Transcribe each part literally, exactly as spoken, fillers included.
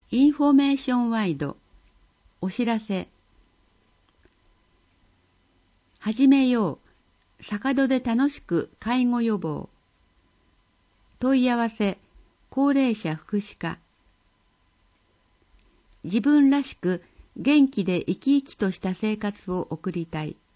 インフォメーションワイドお知らせ。始めよう坂戸で楽しく介護予防。問い合わせ高齢者福祉課。自分らしく元気で生き生きとした生活を送りたい。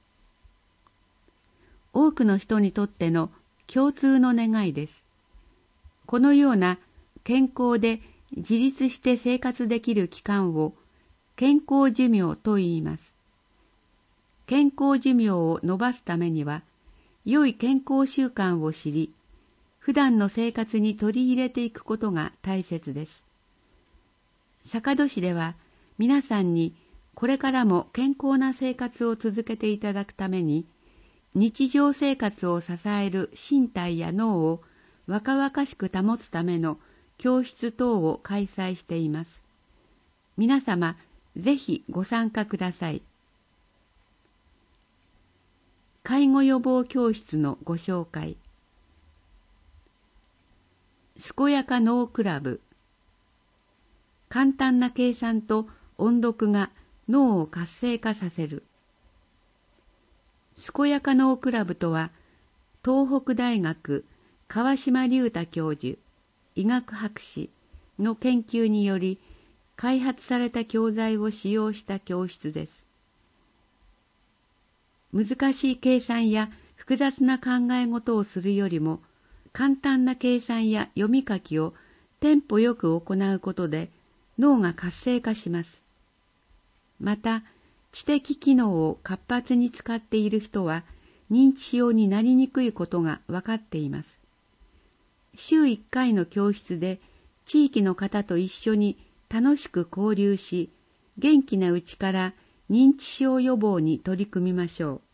多くの人にとっての共通の願いです。このような健康で自立して生活できる期間を健康寿命と言います。健康寿命を延ばすためには、良い健康習慣を知り、普段の生活に取り入れていくことが大切です。坂戸市では皆さんにこれからも健康な生活を続けていただくために、日常生活を支える身体や脳を若々しく保つための教室等を開催しています。皆様、ぜひご参加ください。介護予防教室のご紹介。健やか脳クラブ。簡単な計算と音読が脳を活性化させる。健やか脳クラブとは、東北大学川島隆太教授、医学博士の研究により開発された教材を使用した教室です。難しい計算や複雑な考え事をするよりも、簡単な計算や読み書きをテンポよく行うことで脳が活性化します。また、知的機能を活発に使っている人は認知症になりにくいことが分かっています。週いっかいの教室で地域の方と一緒に楽しく交流し、元気なうちから認知症予防に取り組みましょう。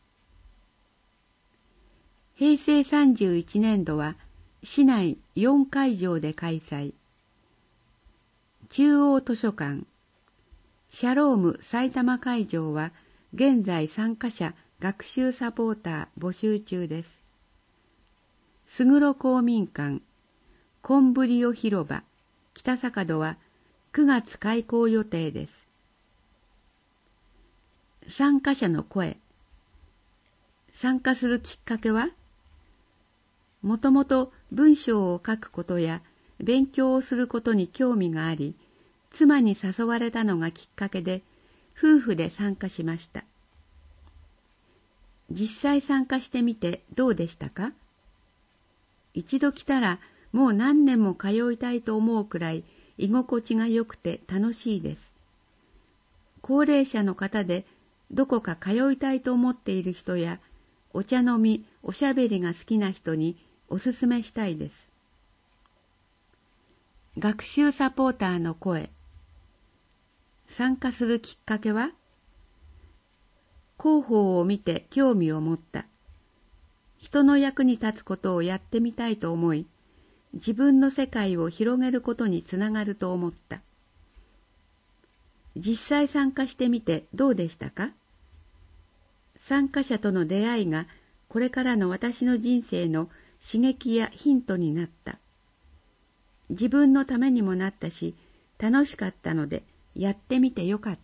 へいせいさんじゅういちねんどは市内よんかいじょうで開催。中央図書館、シャローム埼玉会場は現在参加者学習サポーター募集中です。すぐろ公民館、コンブリオ広場、北坂戸はくがつ開校予定です。参加者の声。参加するきっかけは、もともと文章を書くことや勉強をすることに興味があり、妻に誘われたのがきっかけで、夫婦で参加しました。実際参加してみてどうでしたか？一度来たらもう何年も通いたいと思うくらい居心地が良くて楽しいです。高齢者の方でどこか通いたいと思っている人や、お茶飲み、おしゃべりが好きな人におすすめしたいです。学習サポーターの声。参加するきっかけは、広報を見て興味を持った。人の役に立つことをやってみたいと思い、自分の世界を広げることにつながると思った。実際参加してみてどうでしたか？参加者との出会いがこれからの私の人生の刺激やヒントになった。自分のためにもなったし、楽しかったのでやってみてよかった。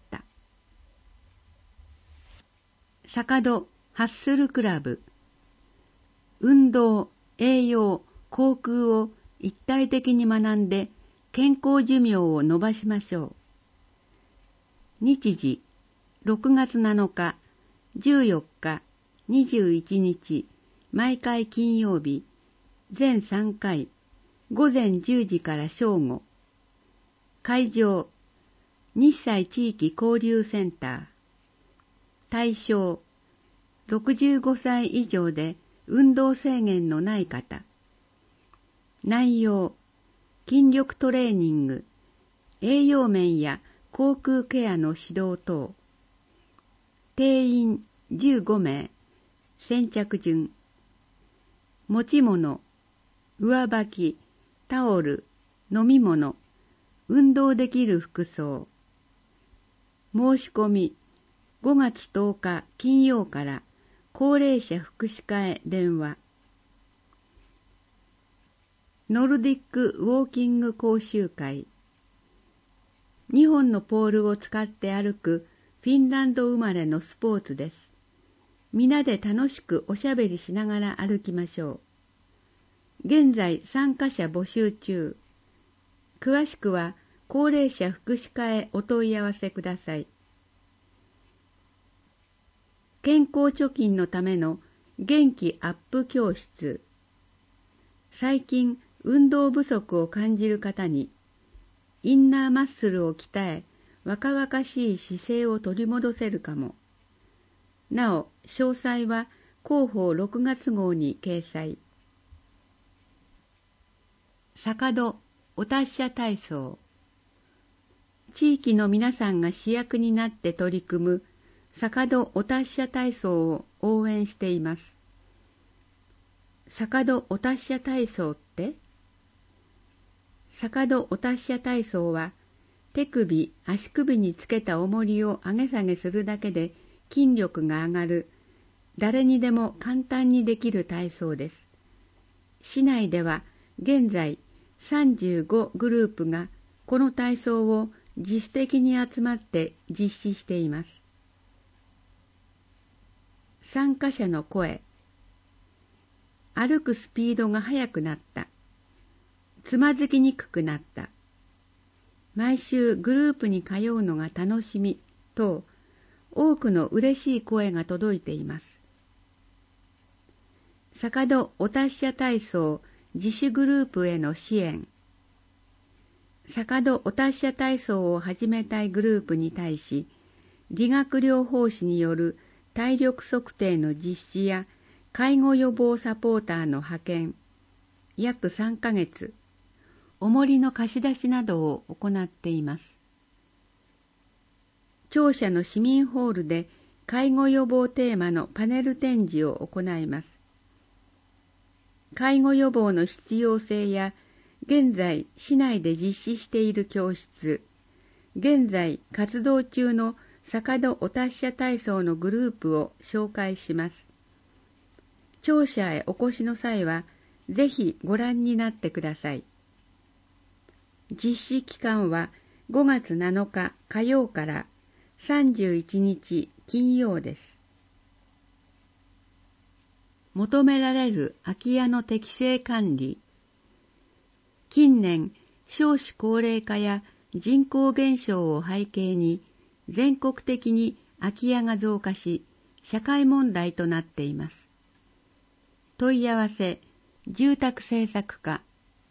坂戸ハッスルクラブ。運動、栄養、航空を一体的に学んで健康寿命を延ばしましょう。日時、ろくがつなのか、じゅうよっか、にじゅういちにち、毎回金曜日、全さんかい、ごぜんじゅうじから正午。会場、日西地域交流センター。対象、ろくじゅうごさい以上で運動制限のない方。内容、筋力トレーニング、栄養面や口腔ケアの指導等。定員じゅうごめい、先着順。持ち物、上履き、タオル、飲み物、運動できる服装。申し込み、ごがつとおか金曜から高齢者福祉課へ電話。ノルディックウォーキング講習会。 にほんのポールを使って歩くフィンランド生まれのスポーツです。皆で楽しくおしゃべりしながら歩きましょう。現在参加者募集中。詳しくは高齢者福祉課へお問い合わせください。健康貯金のための元気アップ教室。最近運動不足を感じる方に、インナーマッスルを鍛え、若々しい姿勢を取り戻せるかも。なお、詳細は広報ろくがつ号に掲載。坂戸お達者体操。地域の皆さんが主役になって取り組む坂戸お達者体操を応援しています。坂戸お達者体操って坂戸お達者体操は、手首、足首につけた重りを上げ下げするだけで筋力が上がる、誰にでも簡単にできる体操です。市内では現在さんじゅうごグループがこの体操を自主的に集まって実施しています。参加者の声。歩くスピードが速くなった。つまずきにくくなった。毎週グループに通うのが楽しみと、多くの嬉しい声が届いています。坂戸お達者体操自主グループへの支援。坂戸お達者体操を始めたいグループに対し、理学療法士による体力測定の実施や介護予防サポーターの派遣、約さんかげつ、重りの貸し出しなどを行っています。庁舎の市民ホールで介護予防テーマのパネル展示を行います。介護予防の必要性や現在市内で実施している教室、現在活動中の坂戸お達者体操のグループを紹介します。庁舎へお越しの際は、ぜひご覧になってください。実施期間はごがつなのか火曜からさんじゅういちにち金曜です。求められる空き家の適正管理。近年、少子高齢化や人口減少を背景に、全国的に空き家が増加し、社会問題となっています。問い合わせ、住宅政策課。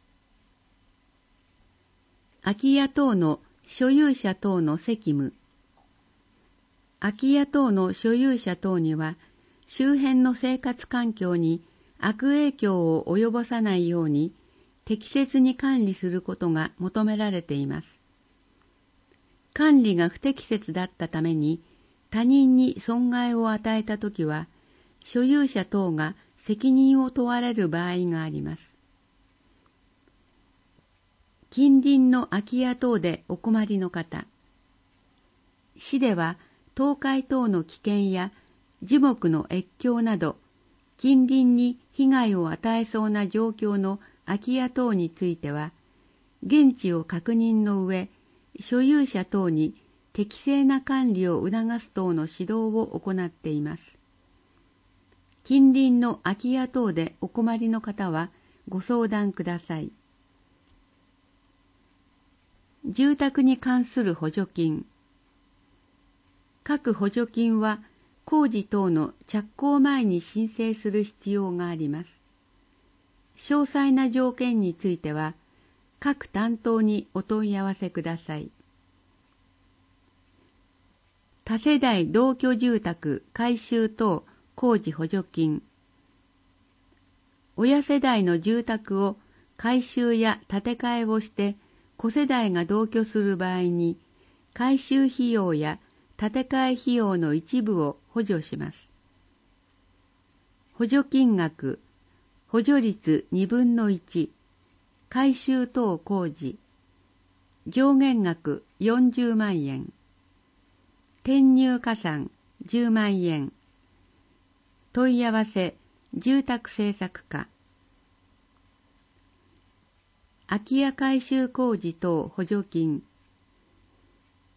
空き家等の所有者等の責務。空き家等の所有者等には、周辺の生活環境に悪影響を及ぼさないように、適切に管理することが求められています。管理が不適切だったために、他人に損害を与えたときは、所有者等が責任を問われる場合があります。近隣の空き家等でお困りの方。市では、倒壊等の危険や樹木の越境など、近隣に被害を与えそうな状況の空き家等については、現地を確認の上、所有者等に適正な管理を促す等の指導を行っています。近隣の空き家等でお困りの方はご相談ください。住宅に関する補助金。各補助金は工事等の着工前に申請する必要があります。詳細な条件については、各担当にお問い合わせください。多世代同居住宅改修等工事補助金。親世代の住宅を改修や建て替えをして子世代が同居する場合に、改修費用や建て替え費用の一部を補助します。補助金額、補助率にぶんのいち、改修等工事、上限額よんじゅうまんえん、転入加算じゅうまんえん、問い合わせ、住宅政策課。空き家改修工事等補助金。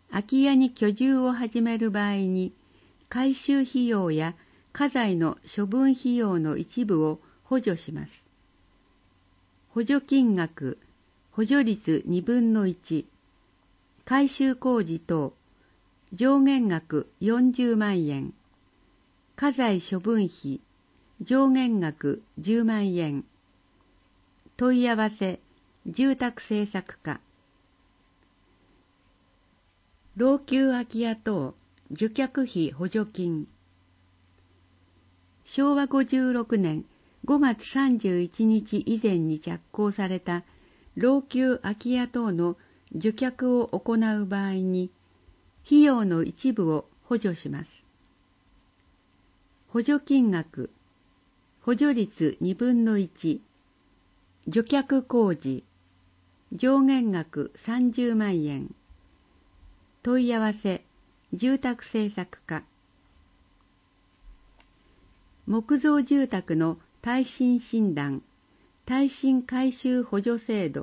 空き家に居住を始める場合に、改修費用や家財の処分費用の一部を補助します。補助金額、補助率にぶんのいち、改修工事等、上限額よんじゅうまんえん、家財処分費、上限額じゅうまんえん、問い合わせ、住宅政策課。老朽空き家等、受却費補助金。しょうわごじゅうろくねんごがつさんじゅういちにち以前に着工された老朽空き家等の受却を行う場合に、費用の一部を補助します。補助金額、補助率にぶんのいち、除却工事、上限額さんじゅうまんえん、問い合わせ、住宅政策課。木造住宅の耐震診断、耐震改修補助制度。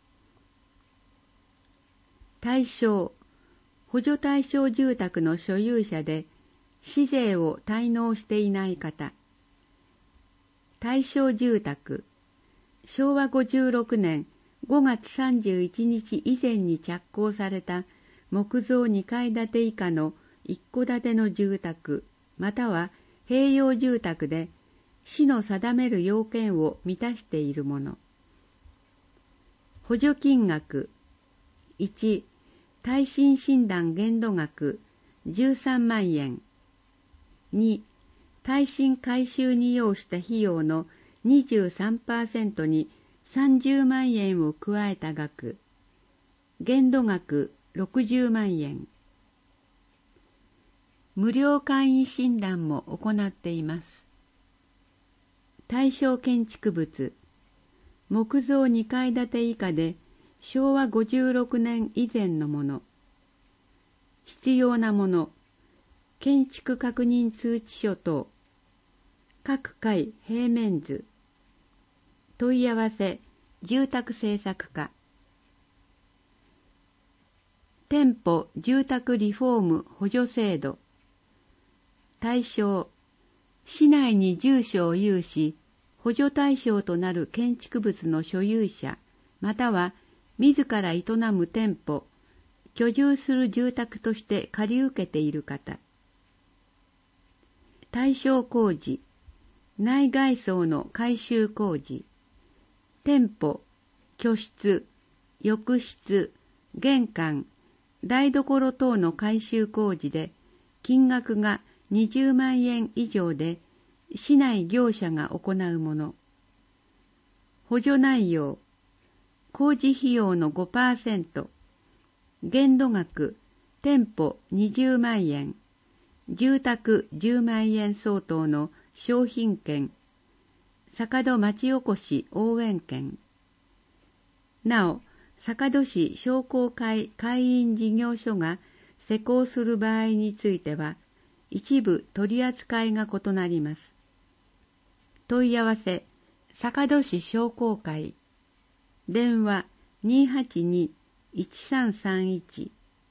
対象、補助対象住宅の所有者で、市税を滞納していない方。対象住宅、しょうわごじゅうろくねんごがつさんじゅういちにち以前に着工された木造にかいだて以下の一戸建ての住宅、または併用住宅で、市の定める要件を満たしているもの。補助金額、いち、耐震診断限度額じゅうさんまんえん。に、耐震改修に要した費用の にじゅうさんパーセント にさんじゅうまんえんを加えた額。限度額ろくじゅうまんえん。無料簡易診断も行っています。対象建築物、木造にかいだて以下でしょうわごじゅうろくねん以前のもの。必要なもの、建築確認通知書等、各階平面図。問い合わせ、住宅政策課。店舗住宅リフォーム補助制度。対象、市内に住所を有し、補助対象となる建築物の所有者、または自ら営む店舗、居住する住宅として借り受けている方。対象工事、内外装の改修工事、店舗、居室、浴室、玄関、台所等の改修工事で、金額がにじゅうまんえん以上で、市内業者が行うもの。補助内容、工事費用の ごパーセント、限度額、店舗にじゅうまんえん、住宅じゅうまんえん相当の商品券、坂戸町おこし応援券。なお、坂戸市商工会会員事業所が施行する場合については、一部取り扱いが異なります。問い合わせ、坂戸市商工会。電話にーはちにーいちさんさんいち。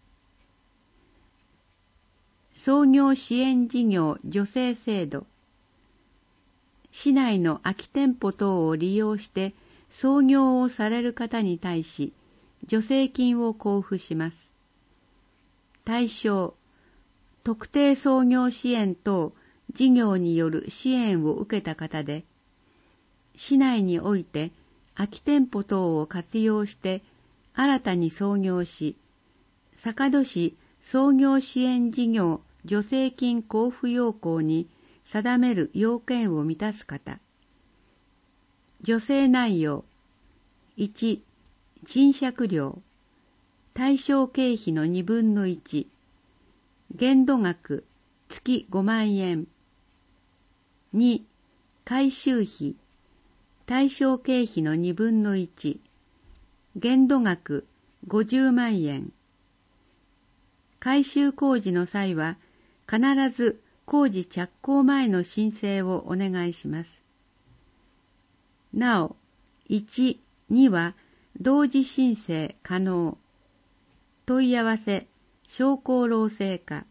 創業支援事業助成制度。市内の空き店舗等を利用して創業をされる方に対し、助成金を交付します。対象、特定創業支援等事業による支援を受けた方で、市内において空き店舗等を活用して新たに創業し、坂戸市創業支援事業助成金交付要項に定める要件を満たす方。助成内容、いち、賃借料、対象経費のにぶんのいち、限度額、月ごまんえん。に、改修費、対象経費のにぶんのいち、限度額ごじゅうまんえん。改修工事の際は、必ず工事着工前の申請をお願いします。なお、いち、には同時申請可能。問い合わせ、 症候老性化。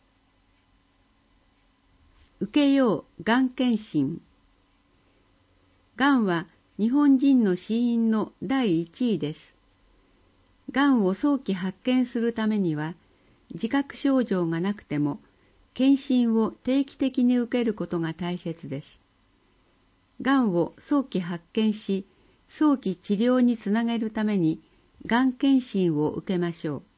受けようがん検診。がんは日本人の死因のだいいちいです。がんを早期発見するためには、自覚症状がなくても、検診を定期的に受けることが大切です。がんを早期発見し、早期治療につなげるために、がん検診を受けましょう。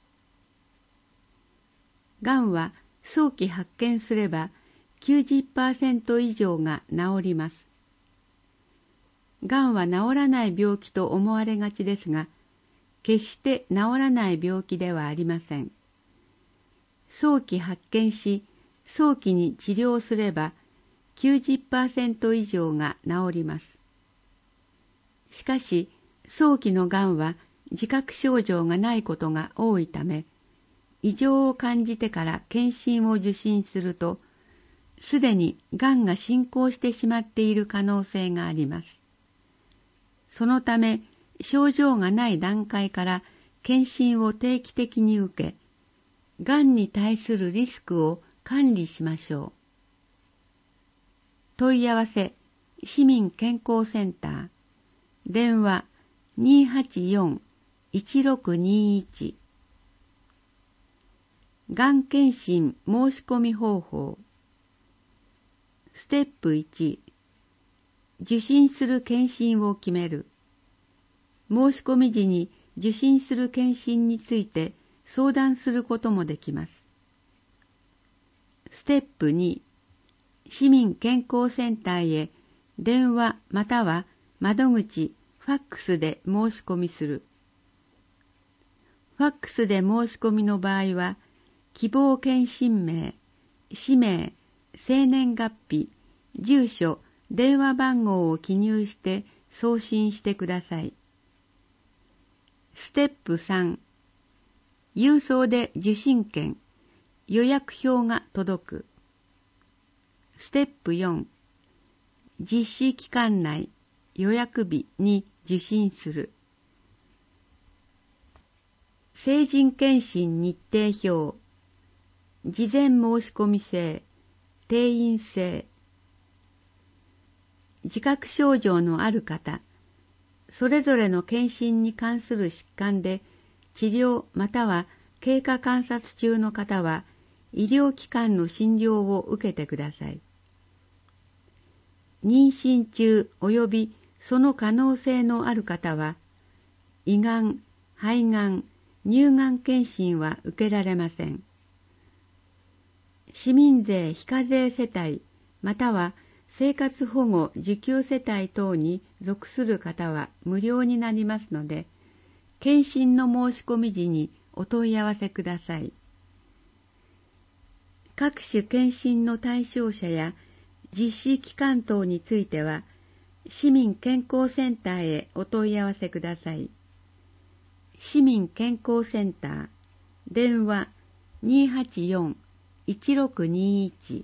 がんは早期発見すれば、きゅうじゅっパーセント 以上が治ります。がんは治らない病気と思われがちですが、決して治らない病気ではありません。早期発見し、早期に治療すれば、きゅうじゅっパーセント 以上が治ります。しかし、早期のがんは自覚症状がないことが多いため、異常を感じてから検診を受診すると、すでにがんが進行してしまっている可能性があります。そのため、症状がない段階から検診を定期的に受け、がんに対するリスクを管理しましょう。問い合わせ、市民健康センター、電話 にーはちよん いちろくにいち。がん検診申し込み方法。ステップいち、受診する検診を決める。申し込み時に受診する検診について相談することもできます。ステップに、市民健康センターへ電話または窓口、ファックスで申し込みする。ファックスで申し込みの場合は、希望検診名、氏名、生年月日、住所、電話番号を記入して送信してください。ステップさん、郵送で受診券、予約表が届く。ステップよん、実施期間内、予約日に受診する。成人検診日程表、事前申し込み制、定員制。自覚症状のある方、それぞれの検診に関する疾患で治療または経過観察中の方は医療機関の診療を受けてください。妊娠中及びその可能性のある方は胃がん、肺がん、乳がん検診は受けられません。市民税非課税世帯または生活保護受給世帯等に属する方は無料になりますので、検診の申し込み時にお問い合わせください。各種検診の対象者や実施期間等については、市民健康センターへお問い合わせください。市民健康センター、電話 にーはちよん いちろくにいち。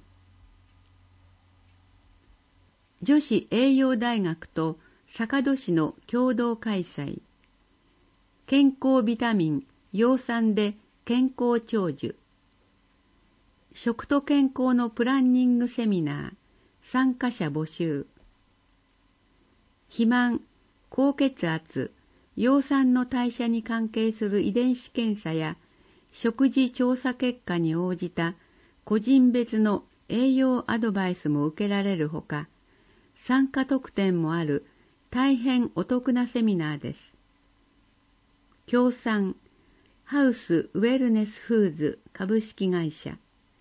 女子栄養大学と坂戸市の共同開催。健康ビタミン、葉酸で健康長寿。食と健康のプランニングセミナー、参加者募集。肥満、高血圧、葉酸の代謝に関係する遺伝子検査や食事調査結果に応じた個人別の栄養アドバイスも受けられるほか、参加特典もある大変お得なセミナーです。協賛、ハウスウェルネスフーズ株式会社。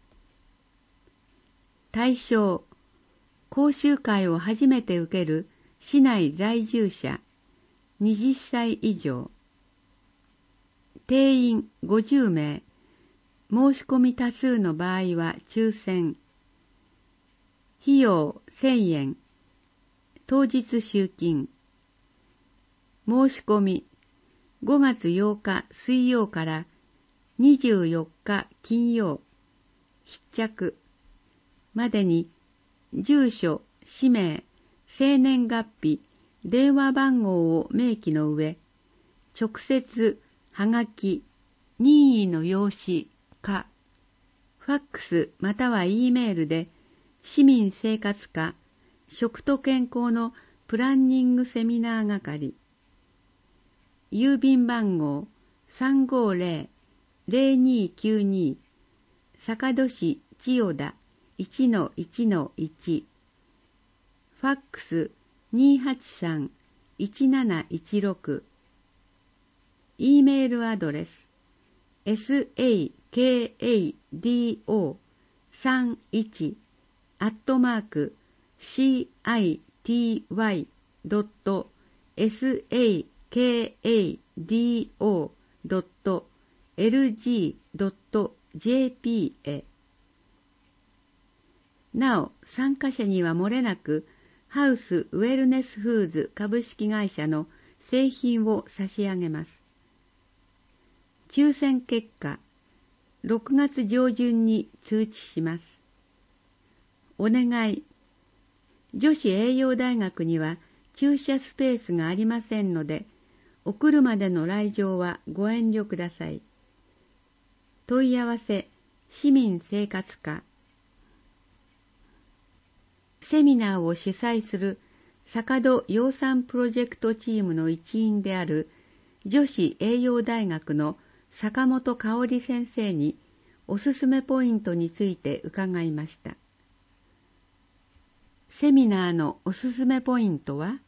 対象、講習会を初めて受ける市内在住者はたち以上。定員ごじゅうめい。申し込み多数の場合は抽選。費用せんえん。当日集金。申し込みごがつようか水曜からにじゅうよっか金曜。必着までに住所、氏名、生年月日、電話番号を明記の上、直接、はがき、任意の用紙、 か、ファックスまたは E メールで市民生活課食と健康のプランニングセミナー係、郵便番号 さんごーぜろ ぜろにーきゅうに 坂戸市千代田 いちのいちのいち、ファックス にーはちさん いちなないちろく、E メールアドレス エスエーケーエーディーオーさんじゅういち アットマーク シーアイティーワイ ドット エスエーケーエーディーオー ドット エルジー ドット ジェーピー へ。なお、参加者にはもれなくハウスウェルネスフーズ株式会社の製品を差し上げます。抽選結果、ろくがつ上旬に通知します。お願い。女子栄養大学には駐車スペースがありませんので、お車での来場はご遠慮ください。問い合わせ、市民生活課。セミナーを主催する坂戸養蚕プロジェクトチームの一員である女子栄養大学の坂本香織先生におすすめポイントについて伺いました。セミナーのおすすめポイントは、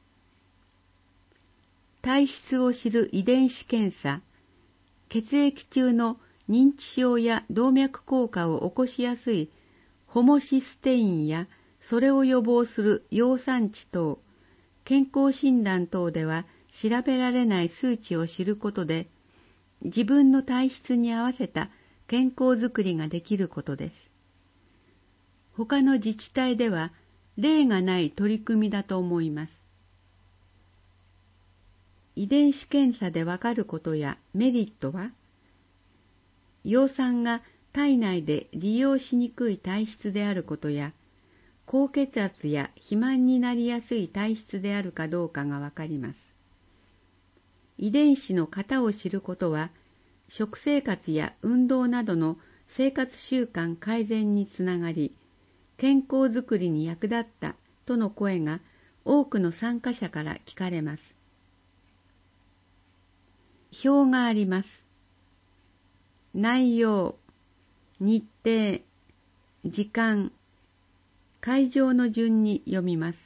体質を知る遺伝子検査、血液中の認知症や動脈硬化を起こしやすいホモシステインやそれを予防する葉酸値等、健康診断等では調べられない数値を知ることで、自分の体質に合わせた健康づくりができることです。他の自治体では例がない取り組みだと思います。遺伝子検査でわかることやメリットは、葉酸が体内で利用しにくい体質であることや、高血圧や肥満になりやすい体質であるかどうかがわかります。遺伝子の型を知ることは、食生活や運動などの生活習慣改善につながり、健康づくりに役立ったとの声が多くの参加者から聞かれます。表があります。内容、日程、時間、会場の順に読みます。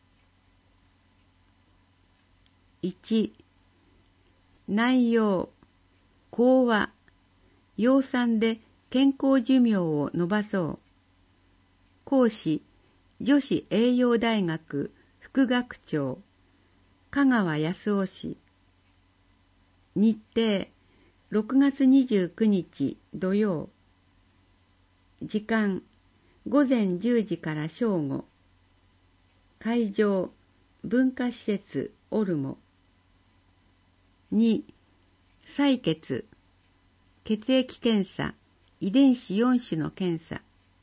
いち、内容、講話、葉酸で健康寿命を延ばそう。講師、女子栄養大学副学長、香川康夫氏。日程、ろくがつにじゅうくにち土曜。時間、ごぜんじゅうじから正午。会場、文化施設オルモ。に、採血、血液検査、遺伝子よん種の検査。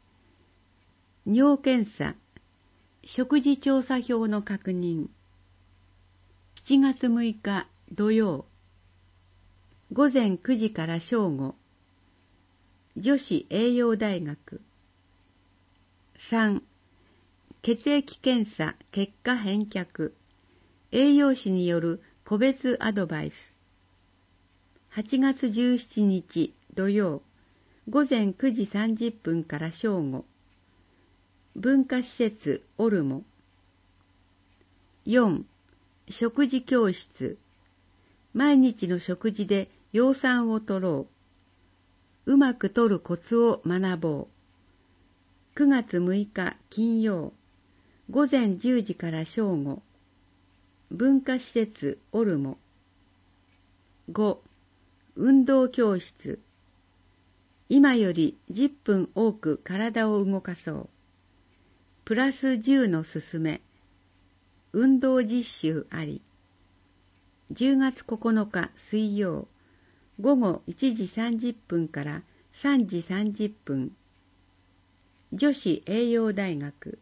尿検査、食事調査票の確認。しちがつむいか土曜。ごぜんくじから正午。女子栄養大学。さん、血液検査結果返却。栄養士による個別アドバイス。はちがつじゅうしちにち土曜。ごぜんくじさんじゅっぷんから正午。文化施設オルモ。よん、食事教室。毎日の食事で葉酸を摂ろう。うまく摂るコツを学ぼう。くがつむいか金曜。ごぜんじゅうじから正午。文化施設オルモ。ご、運動教室。今よりじゅっぷん多く体を動かそう。プラスじゅうのすすめ。運動実習あり。じゅうがつここのか水曜。ごごいちじさんじゅっぷんからさんじさんじゅっぷん。女子栄養大学。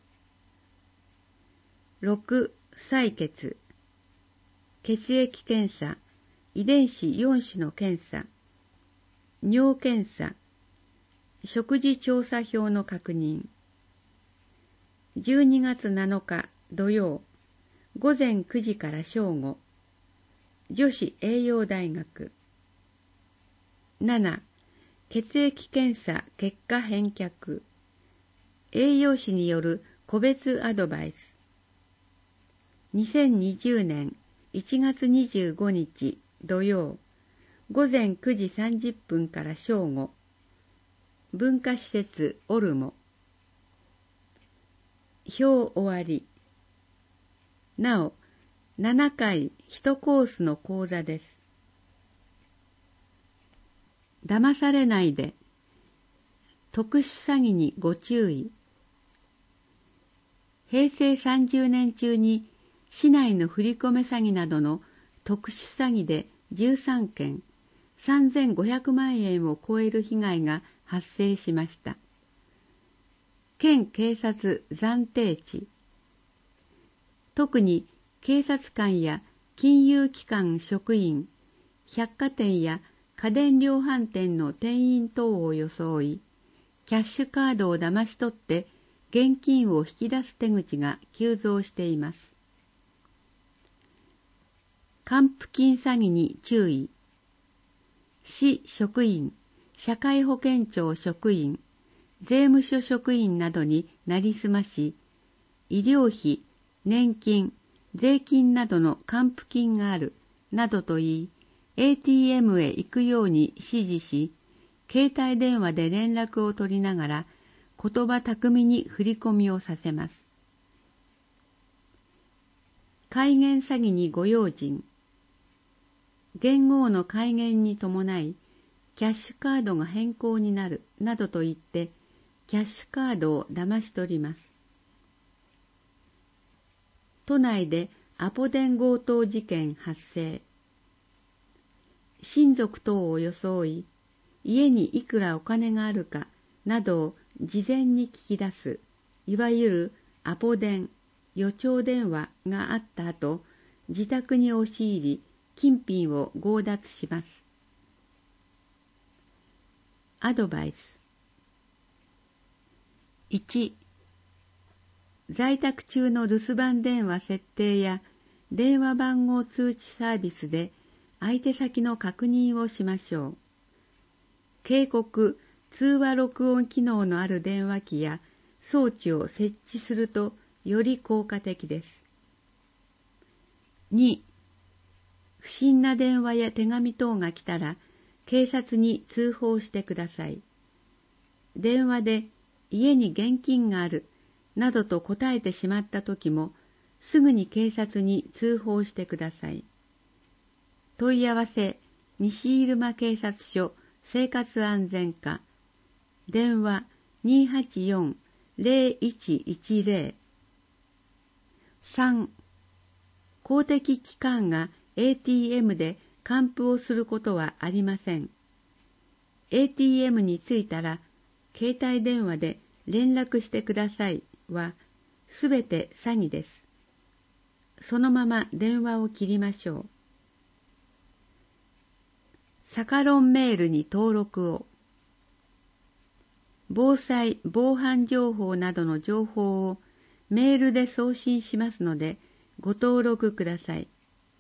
ろく、採血。血液検査、遺伝子よん種の検査。尿検査、 食事調査票の確認。じゅうにがつなのか土曜、ごぜんくじから正午、女子栄養大学。なな、血液検査結果返却。栄養士による個別アドバイス。にせんにじゅうねんいちがつにじゅうごにち土曜、ごぜんくじさんじゅっぷんから正午、文化施設オルモ。表終わり。なお、ななかいいちコースの講座です。騙されないで。特殊詐欺にご注意。へいせいさんじゅうねん中に市内の振り込め詐欺などの特殊詐欺でじゅうさんけん、さんぜんごひゃくまんえんを超える被害が発生しました。県警察暫定値。特に警察官や金融機関職員、百貨店や家電量販店の店員等を装い、キャッシュカードを騙し取って現金を引き出す手口が急増しています。還付金詐欺に注意。市職員、社会保険庁職員、税務署職員などになりすまし、医療費、年金、税金などの還付金がある、などと言い、エーティーエム へ行くように指示し、携帯電話で連絡を取りながら、言葉巧みに振り込みをさせます。改元詐欺にご用心。元号の改元に伴い、キャッシュカードが変更になる、などと言って、キャッシュカードを騙し取ります。都内でアポ電強盗事件発生。親族等を装い、家にいくらお金があるかなどを事前に聞き出す、いわゆるアポ電、予兆電話があった後、自宅に押し入り、金品を強奪します。アドバイス。いち、在宅中の留守番電話設定や電話番号通知サービスで相手先の確認をしましょう。警告、通話録音機能のある電話機や装置を設置するとより効果的です。に、不審な電話や手紙等が来たら警察に通報してください。電話で家に現金があるなどと答えてしまったときもすぐに警察に通報してください。問い合わせ西入間警察署生活安全課電話 にーはちよん ゼロいちいちゼロ。 さん、公的機関が エーティーエム で還付をすることはありません。エーティーエム に着いたら携帯電話で連絡してくださいはすべて詐欺です。そのまま電話を切りましょう。サカロンメールに登録を。防災・防犯情報などの情報をメールで送信しますのでご登録ください。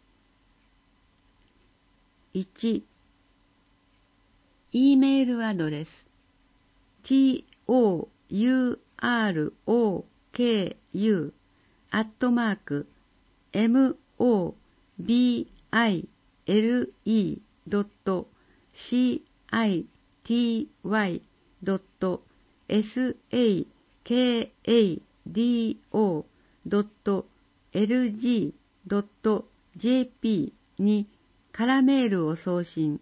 いち、E メールアドレス トゥーロク アットマーク モビル ドット シティ ドット サカド ドット エルジー ドット ジェーピー に空メールを送信。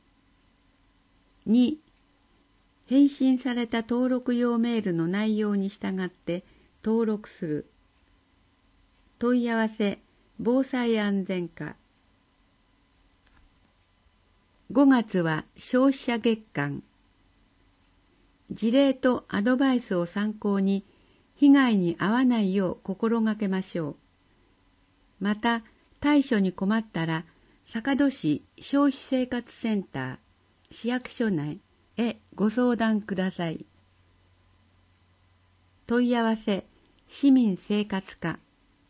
に、返信された登録用メールの内容に従って登録する。問い合わせ防災安全課。ごがつは消費者月間。事例とアドバイスを参考に被害に遭わないよう心がけましょう。また対処に困ったら坂戸市消費生活センター、市役所内、 へご相談ください。問い合わせ市民生活課。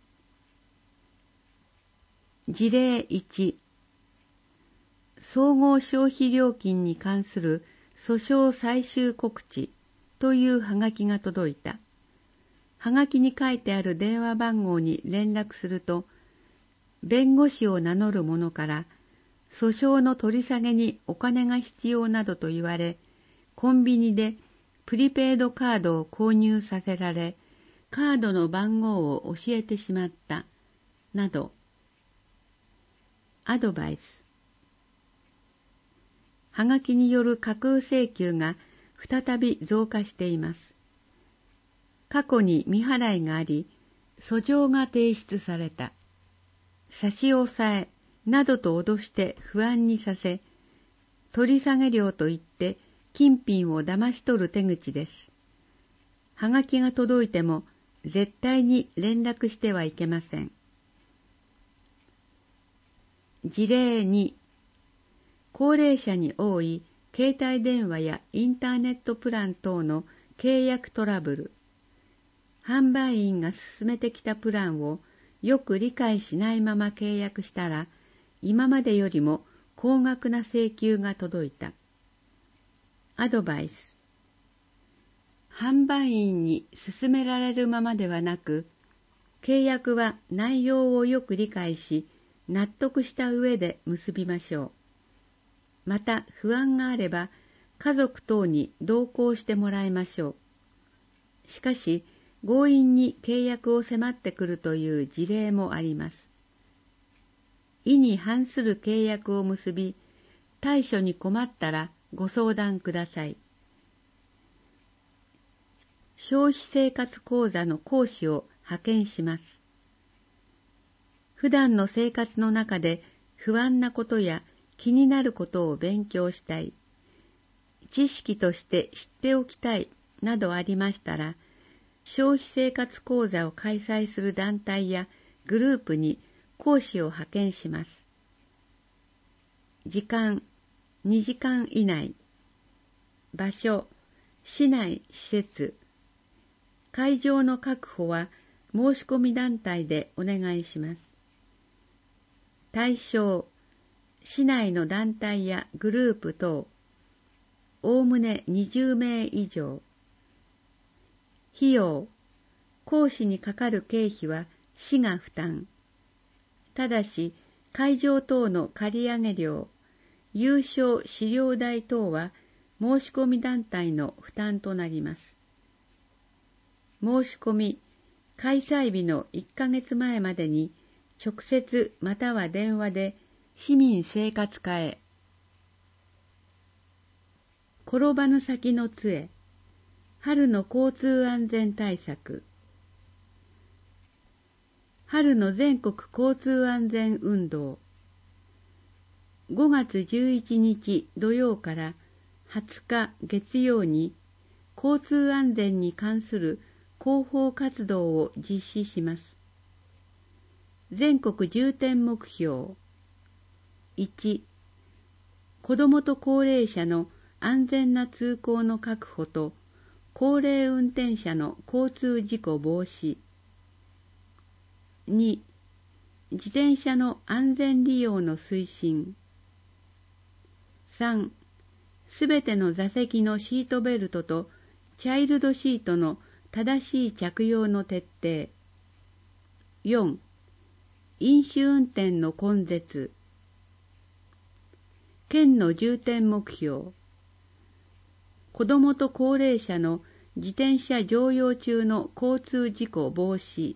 事例いち、総合消費料金に関する訴訟最終告知というはがきが届いた。はがきに書いてある電話番号に連絡すると、弁護士を名乗る者から訴訟の取り下げにお金が必要などと言われ、コンビニでプリペイドカードを購入させられ、カードの番号を教えてしまった、など。アドバイス。はがきによる架空請求が再び増加しています。過去に未払いがあり、訴状が提出された。差し押さえなどと脅して不安にさせ、取り下げ料と言って金品を騙し取る手口です。はがきが届いても絶対に連絡してはいけません。事例に、高齢者に多い携帯電話やインターネットプラン等の契約トラブル。販売員が勧めてきたプランをよく理解しないまま契約したら、今までよりも高額な請求が届いた。アドバイス。販売員に勧められるままではなく、契約は内容をよく理解し、納得した上で結びましょう。また不安があれば、家族等に同行してもらいましょう。しかし、強引に契約を迫ってくるという事例もあります。意に反する契約を結び、対処に困ったらご相談ください。消費生活講座の講師を派遣します。普段の生活の中で不安なことや気になることを勉強したい、知識として知っておきたいなどありましたら、消費生活講座を開催する団体やグループに講師を派遣します。時間、にじかん以内。場所、市内施設。会場の確保は申し込み団体でお願いします。対象、市内の団体やグループ等、おおむねにじゅうめい以上。費用、講師にかかる経費は市が負担。ただし、会場等の借り上げ料、優勝資料代等は申し込み団体の負担となります。申し込み、開催日のいっかげつまえまでに直接または電話で市民生活課へ。転ばぬ先の杖、春の交通安全対策。春の全国交通安全運動。ごがつじゅういちにち土曜からはつか月曜に交通安全に関する広報活動を実施します。全国重点目標。いち、子どもと高齢者の安全な通行の確保と高齢運転者の交通事故防止。に、自転車の安全利用の推進。さん、すべての座席のシートベルトとチャイルドシートの正しい着用の徹底。よん、飲酒運転の根絶。県の重点目標。子どもと高齢者の自転車乗用中の交通事故防止。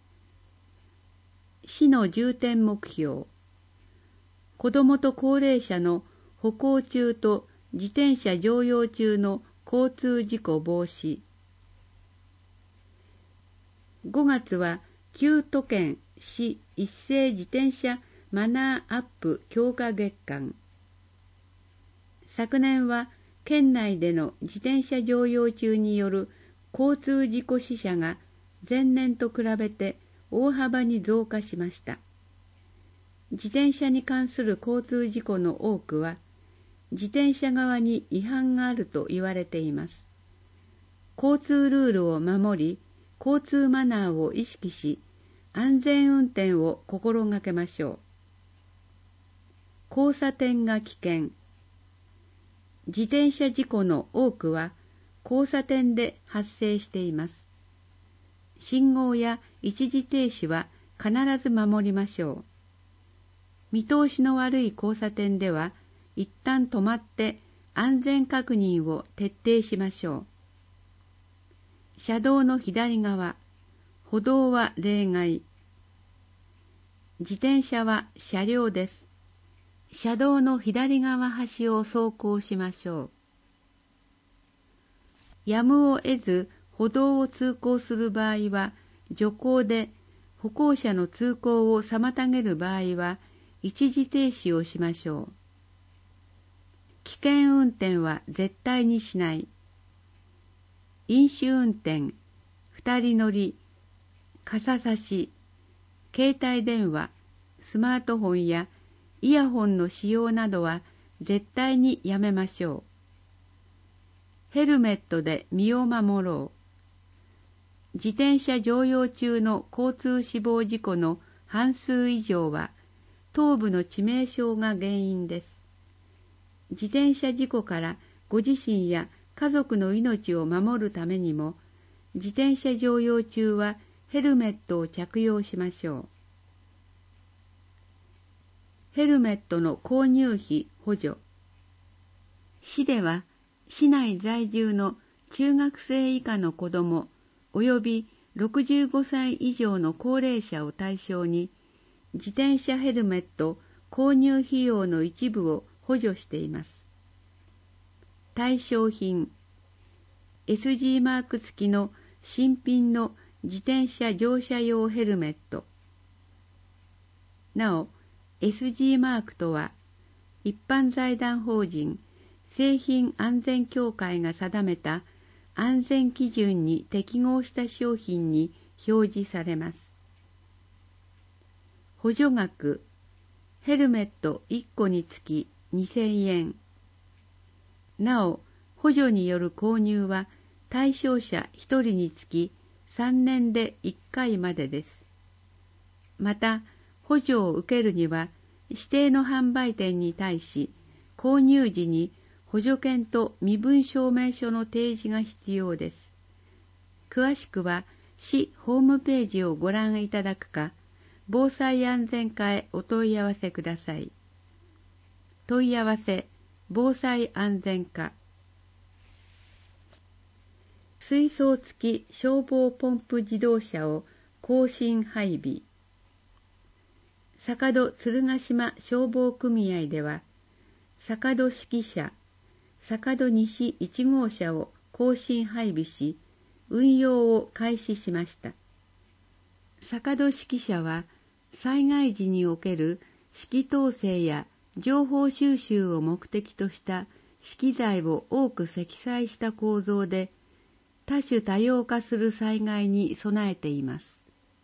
市の重点目標。子どもと高齢者の歩行中と自転車乗用中の交通事故防止。ごがつはきゅう都県市一斉自転車マナーアップ強化月間。昨年は県内での自転車乗用中による交通事故死者が前年と比べて大幅に増加しました。自転車に関する交通事故の多くは、 自転車側に違反があると言われています。交通ルールを守り、交通マナーを意識し、安全運転を心がけましょう。交差点が危険。自転車事故の多くは交差点で発生しています。信号や一時停止は必ず守りましょう。見通しの悪い交差点では、一旦止まって安全確認を徹底しましょう。車道の左側、歩道は例外。自転車は車両です。車道の左側端を走行しましょう。やむを得ず歩道を通行する場合は、徐行で歩行者の通行を妨げる場合は、一時停止をしましょう。危険運転は絶対にしない。飲酒運転、二人乗り、傘差し、携帯電話、スマートフォンやイヤホンの使用などは絶対にやめましょう。ヘルメットで身を守ろう。自転車乗用中の交通死亡事故の半数以上は頭部の致命傷が原因です。自転車事故からご自身や家族の命を守るためにも、自転車乗用中はヘルメットを着用しましょう。ヘルメットの購入費補助。市では、市内在住の中学生以下の子ども及びろくじゅうごさい以上の高齢者を対象に、自転車ヘルメット購入費用の一部を補助しています。対象品、エスジー マーク付きの新品の自転車乗車用ヘルメット。なお、エスジー マークとは、一般財団法人製品安全協会が定めた安全基準に適合した商品に表示されます。補助額、ヘルメットいっこにつきにせんえん。なお、補助による購入は対象者ひとりにつきさんねんでいっかいまでです。また、補助を受けるには、指定の販売店に対し、購入時に補助券と身分証明書の提示が必要です。詳しくは、市ホームページをご覧いただくか、防災安全課へお問い合わせください。問い合わせ、防災安全課。水槽付き消防ポンプ自動車を更新配備。坂戸鶴ヶ島消防組合では、坂戸式車、坂戸西いち号車を更新配備し、運用を開始しました。坂戸式車は、災害時における指揮統制や情報収集を目的とした資機材を多く積載した構造で、多種多様化する災害に備えています。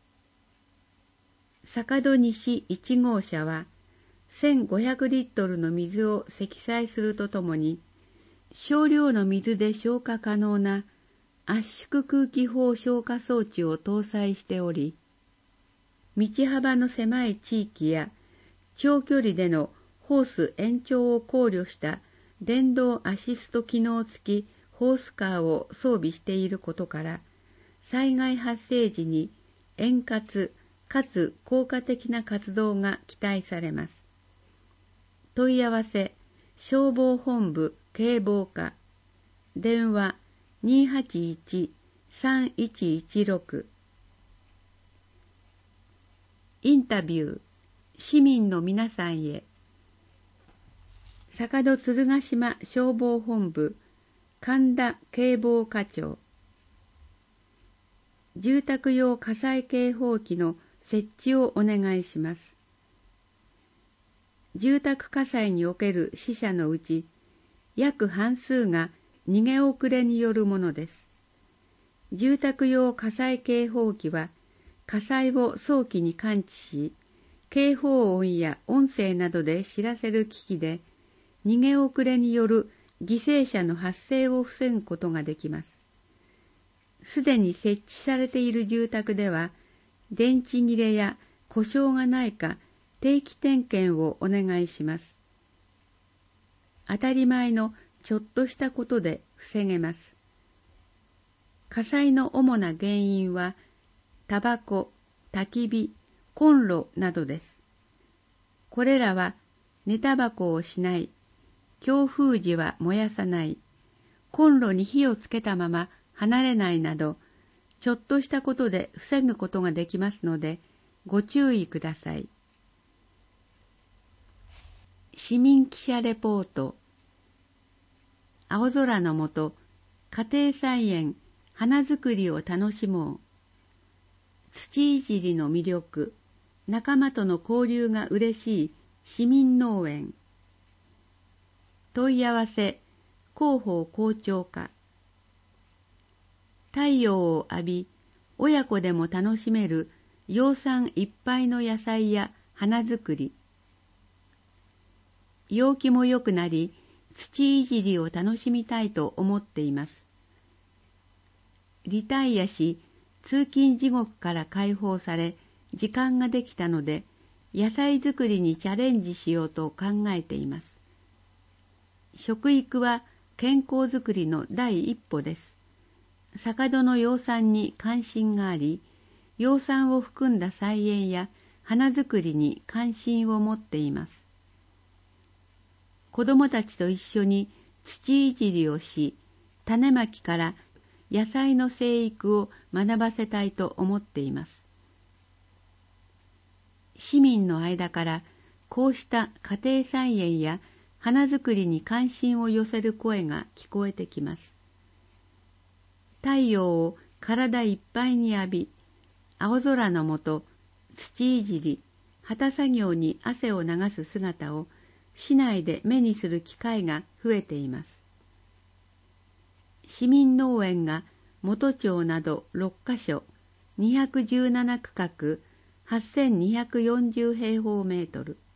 坂戸西いち号車は、せんごひゃくリットルの水を積載するとともに、少量の水で消火可能な圧縮空気砲消火装置を搭載しており、道幅の狭い地域や長距離でのホース延長を考慮した電動アシスト機能付きホースカーを装備していることから、災害発生時に円滑かつ効果的な活動が期待されます。問い合わせ、消防本部警防課、電話 にーはちいち さんいちいちろく。インタビュー、市民の皆さんへ。坂戸鶴ヶ島消防本部神田警防課長。住宅用火災警報器の設置をお願いします。住宅火災における死者のうち、約半数が逃げ遅れによるものです。住宅用火災警報器は、火災を早期に感知し、警報音や音声などで知らせる機器で、 逃げ遅れによる犠牲者の発生を防ぐことができます。すでに設置されている住宅では、電池切れや故障がないか定期点検をお願いします。当たり前のちょっとしたことで防げます。火災の主な原因は、タバコ、焚き火、コンロなどです。これらは、寝タバコをしない、強風時は燃やさない、コンロに火をつけたまま離れないなど、ちょっとしたことで防ぐことができますので、ご注意ください。市民記者レポート。青空の下、家庭菜園、花作りを楽しもう。土いじりの魅力、仲間との交流がうれしい市民農園。問い合わせ、広報校長課。太陽を浴び、親子でも楽しめる養蚕いっぱいの野菜や花作り。陽気も良くなり、土いじりを楽しみたいと思っています。リタイアし、通勤地獄から解放され、時間ができたので、野菜作りにチャレンジしようと考えています。食育は健康づくりの第一歩です。坂戸の養蚕に関心があり、養蚕を含んだ菜園や花作りに関心を持っています。子供たちと一緒に土いじりをし、種まきから野菜の生育を学ばせたいと思っています。市民の間からこうした家庭菜園や花作りに関心を寄せる声が聞こえてきます。太陽を体いっぱいに浴び、青空の下、土いじり、旗作業に汗を流す姿を市内で目にする機会が増えています。市民農園が元町などろっかしょ、にひゃくじゅうななくかく、はっせんにひゃくよんじゅうへいほうメートル。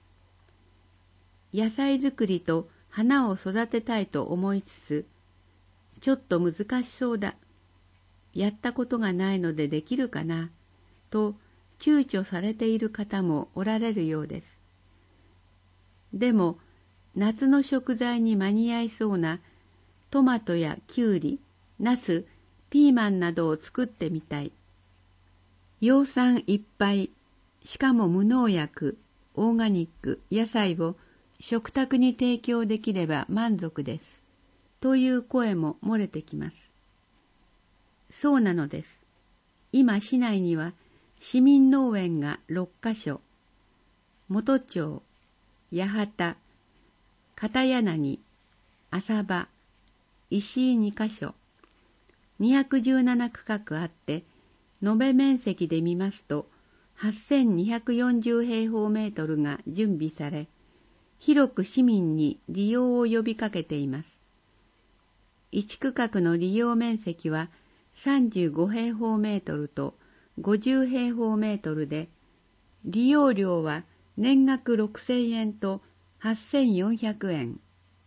野菜作りと花を育てたいと思いつつ、ちょっと難しそうだ、やったことがないのでできるかな、と躊躇されている方もおられるようです。でも、夏の食材に間に合いそうなトマトやキュウリ、ナス、ピーマンなどを作ってみたい。養蚕いっぱい、しかも無農薬、オーガニック、野菜を食卓に提供できれば満足です。という声も漏れてきます。そうなのです。今市内には市民農園がろっかしょ、元町、八幡、片柳、浅場、石井にかしょ、にひゃくじゅうななくかくあって、延べ面積で見ますと、はっせんにひゃくよんじゅうへいほうメートルが準備され、広く市民に利用を呼びかけています。いちくかくの利用面積はさんじゅうごへいほうメートルとごじゅうへいほうメートルで、利用料は年額ろくせんえんとはっせんよんひゃくえん。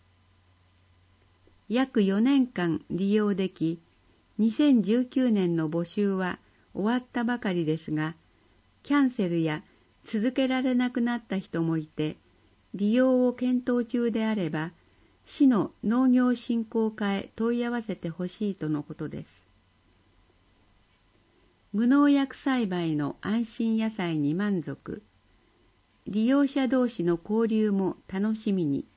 約よねんかん利用でき、にせんじゅうきゅうねんの募集は終わったばかりですが、キャンセルや続けられなくなった人もいて、利用を検討中であれば、市の農業振興課へ問い合わせてほしいとのことです。無農薬栽培の安心野菜に満足。利用者同士の交流も楽しみに。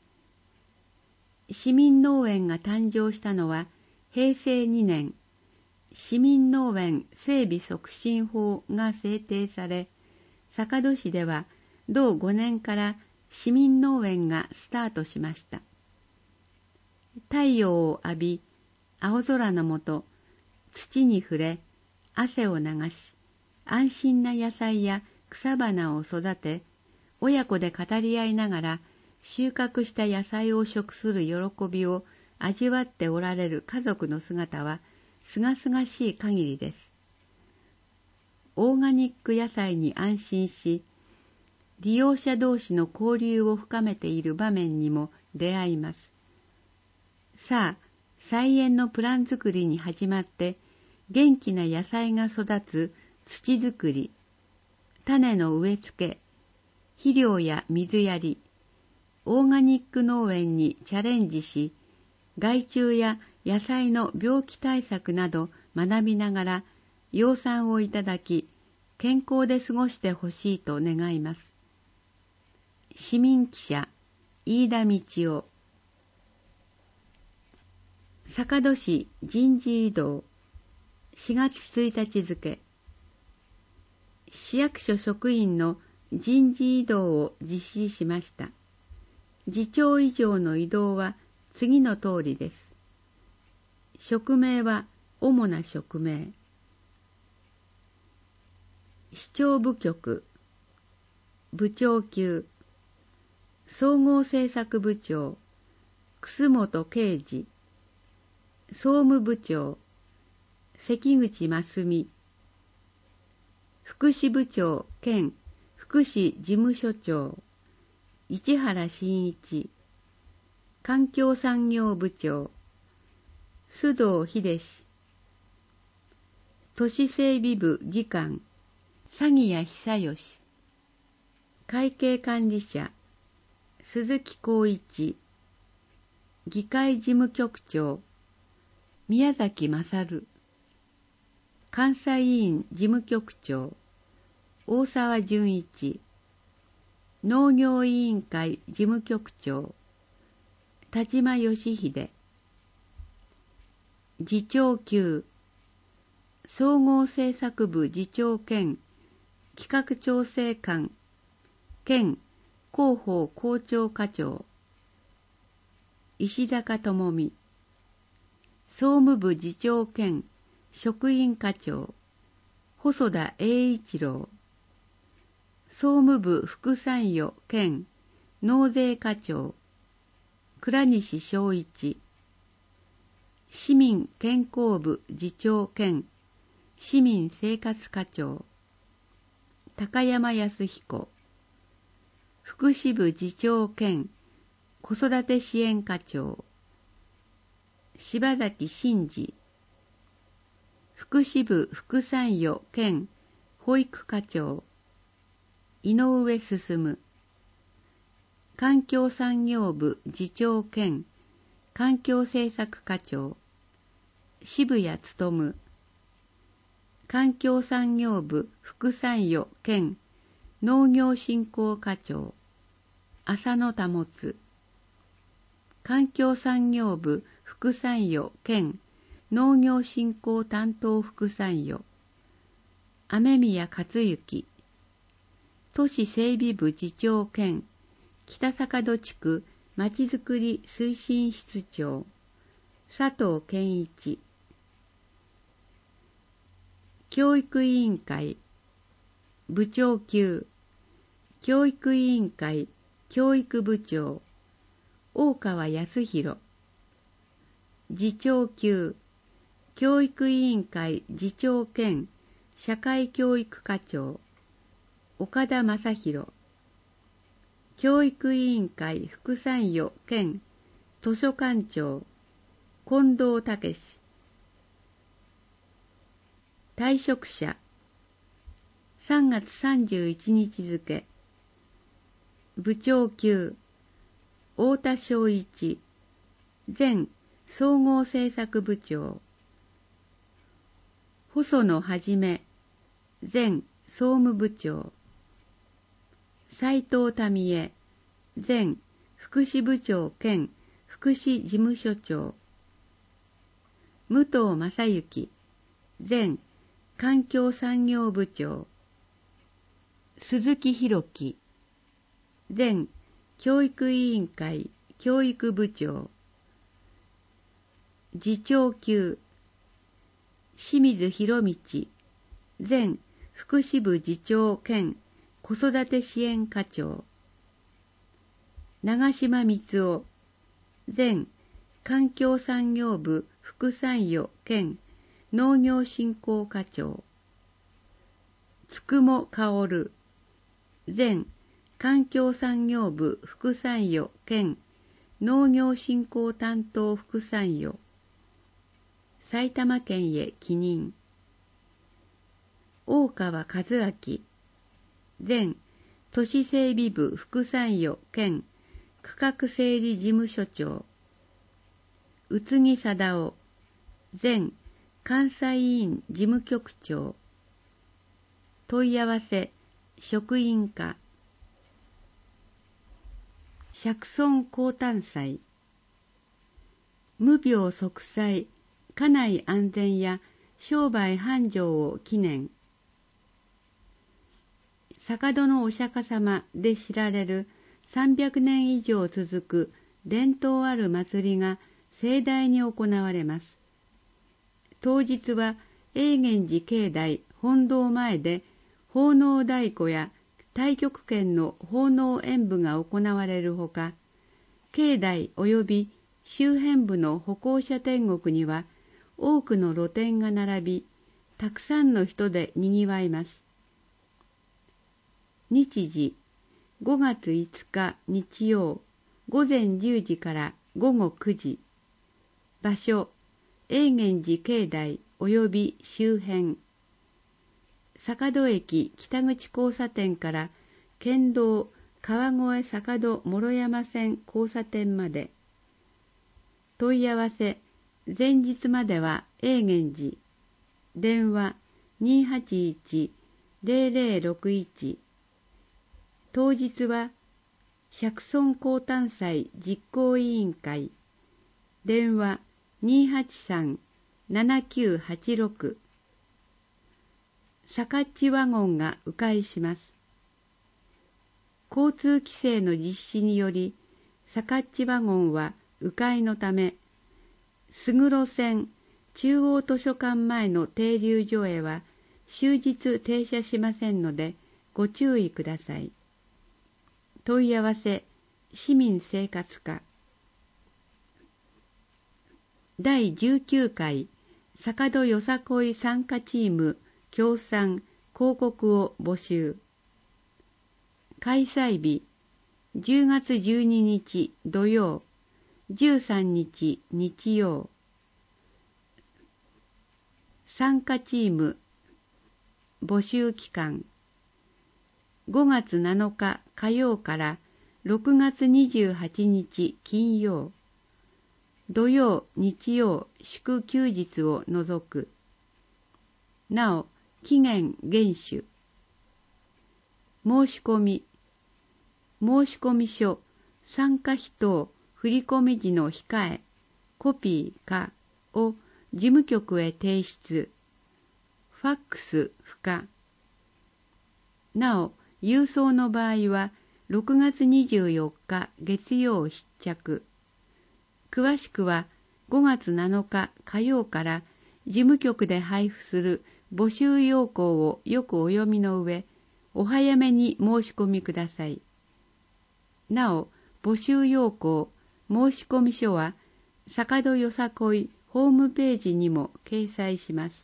市民農園が誕生したのはへいせいにねん、市民農園整備促進法が制定され、坂戸市では同ごねんから市民農園がスタートしました。太陽を浴び、青空の下、土に触れ、汗を流し、安心な野菜や草花を育て、親子で語り合いながら収穫した野菜を食する喜びを味わっておられる家族の姿は、すがすがしい限りです。オーガニック野菜に安心し、 利用者同士の交流を深めている場面にも出会います。さあ、菜園のプラン作りに始まって、元気な野菜が育つ土作り、種の植え付け、肥料や水やり、オーガニック農園にチャレンジし、害虫や野菜の病気対策など学びながら養蚕をいただき、健康で過ごしてほしいと願います。市民記者、飯田道夫。坂戸市人事異動、しがつついたち付。市役所職員の人事異動を実施しました。次長以上の異動は次の通りです。職名は主な職名。市長部局、部長級、総合政策部長、楠本啓二、総務部長、関口真澄、福祉部長兼福祉事務所長、市原真一、環境産業部長、須藤秀志、都市整備部技官、佐木谷久義、会計管理者、鈴木光一、議会事務局長、宮崎勝、監査委員事務局長、大沢純一、農業委員会事務局長、田島義秀、次長級、総合政策部次長兼企画調整官兼広報校長課長、石坂智美、総務部次長兼職員課長、細田栄一郎、総務部副参与兼納税課長、倉西正一、市民健康部次長兼市民生活課長、高山康彦、福祉部次長兼子育て支援課長、柴崎真二、福祉部副参与兼保育課長、井上進、環境産業部次長兼環境政策課長、渋谷勉、環境産業部副参与兼農業振興課長、浅野保、環境産業部副参与兼農業振興担当副参与、雨宮克行、都市整備部次長兼北坂戸地区まちづくり推進室長、佐藤健一、教育委員会、部長級、教育委員会教育部長、大川康弘、次長級、教育委員会次長兼社会教育課長、岡田正宏、教育委員会副参与兼図書館長、近藤武史。退職者、さんがつさんじゅういちにち付。部長級、太田正一、前総合政策部長、細野はじめ、前総務部長、斉藤民恵、前福祉部長兼福祉事務所長、武藤正幸、前環境産業部長、鈴木弘樹、前教育委員会教育部長、次長級、清水博道、前福祉部次長兼子育て支援課長、長島光夫、前環境産業部副参与兼農業振興課長、つくもかおる、前環境産業部副参与兼農業振興担当副参与、埼玉県へ帰任。大川和明、前都市整備部副参与兼区画整理事務所長。宇津木貞夫、前関西委員事務局長。問い合わせ、職員課。釈尊降誕祭。無病息災、家内安全や商売繁盛を祈念。坂戸のお釈迦様で知られるさんびゃくねん以上続く伝統ある祭りが盛大に行われます。当日は永源寺境内本堂前で奉納太鼓や太極拳の奉納演舞が行われるほか、境内及び周辺部の歩行者天国には多くの露店が並び、たくさんの人でにぎわいます。日時、ごがついつか日曜、午前じゅうじから午後くじ。場所、永源寺境内及び周辺。坂戸駅北口交差点から県道川越坂戸諸山線交差点まで。問い合わせ、前日までは永源寺。電話 にーはちいち ゼロゼロろくいち。当日は釈尊降誕祭実行委員会。電話 にーはちさん ななきゅうはちろく。さかっちワゴンが迂回します。交通規制の実施により、さかっちワゴンは迂回のため、菅路線中央図書館前の停留所へは終日停車しませんのでご注意ください。問い合わせ、市民生活課。だいじゅうきゅうかい坂戸よさこい参加チーム協賛広告を募集。開催日、じゅうがつじゅうににち土曜、じゅうさんにち日曜。参加チーム募集期間、ごがつなのか火曜からろくがつにじゅうはちにち金曜、土曜、日曜、祝休日を除く。なお、期限厳守。申し込み、申し込み書、参加費等振込時の控え、コピーかを事務局へ提出。ファックス不可。なお、郵送の場合はろくがつにじゅうよっか月曜必着。詳しくはごがつなのか火曜から事務局で配布する募集要項をよくお読みの上、お早めに申し込みください。なお、募集要項、申込書は坂戸よさこいホームページにも掲載します。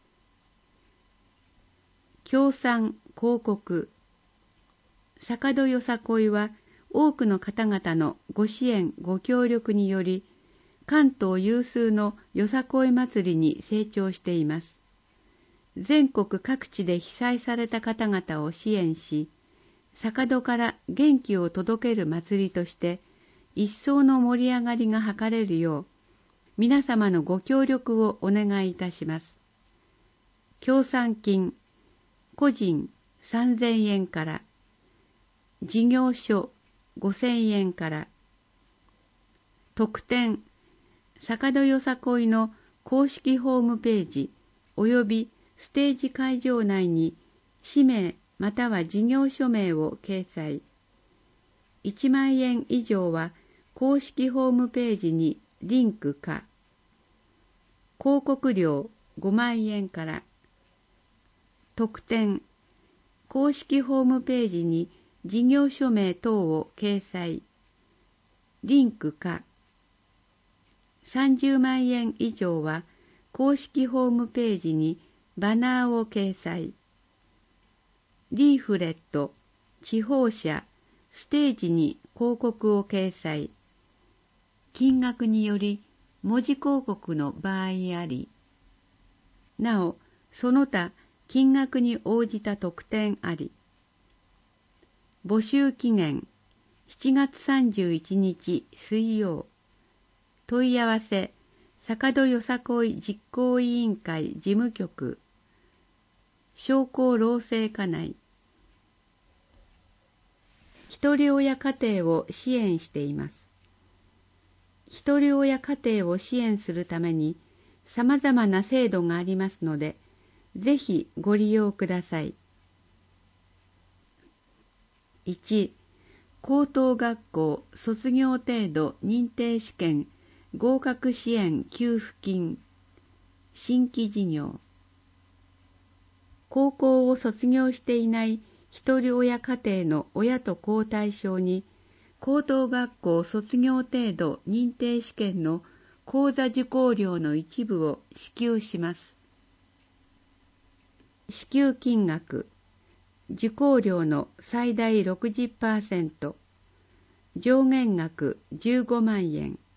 協賛広告。坂戸よさこいは多くの方々のご支援ご協力により、関東有数のよさこい祭りに成長しています。全国各地で被災された方々を支援し、坂戸から元気を届ける祭りとして一層の盛り上がりが図れるよう、皆様のご協力をお願いいたします。協賛金、個人さんぜんえんから、事業所ごせんえんから。特典、坂戸よさこいの公式ホームページ及びステージ会場内に氏名または事業所名を掲載。いちまんえん以上は公式ホームページにリンクか。広告料ごまんえんから。特典、公式ホームページに事業所名等を掲載。リンクか。さんじゅうまんえん以上は公式ホームページにバナーを掲載。リーフレット地方車、ステージに広告を掲載。金額により文字広告の場合あり、なお、その他金額に応じた特典あり。募集期限しちがつさんじゅういちにち水曜。問い合わせ坂戸よさこい実行委員会事務局商工労政課内。ひとり親家庭を支援しています。ひとり親家庭を支援するために様々な制度がありますので、ぜひご利用ください。いち. 高等学校卒業程度認定試験合格支援給付金新規事業。高校を卒業していないひとり親家庭の親と子を対象に、高等学校卒業程度認定試験の講座受講料の一部を支給します。支給金額、受講料の最大 ろくじゅっパーセント、上限額じゅうごまんえん。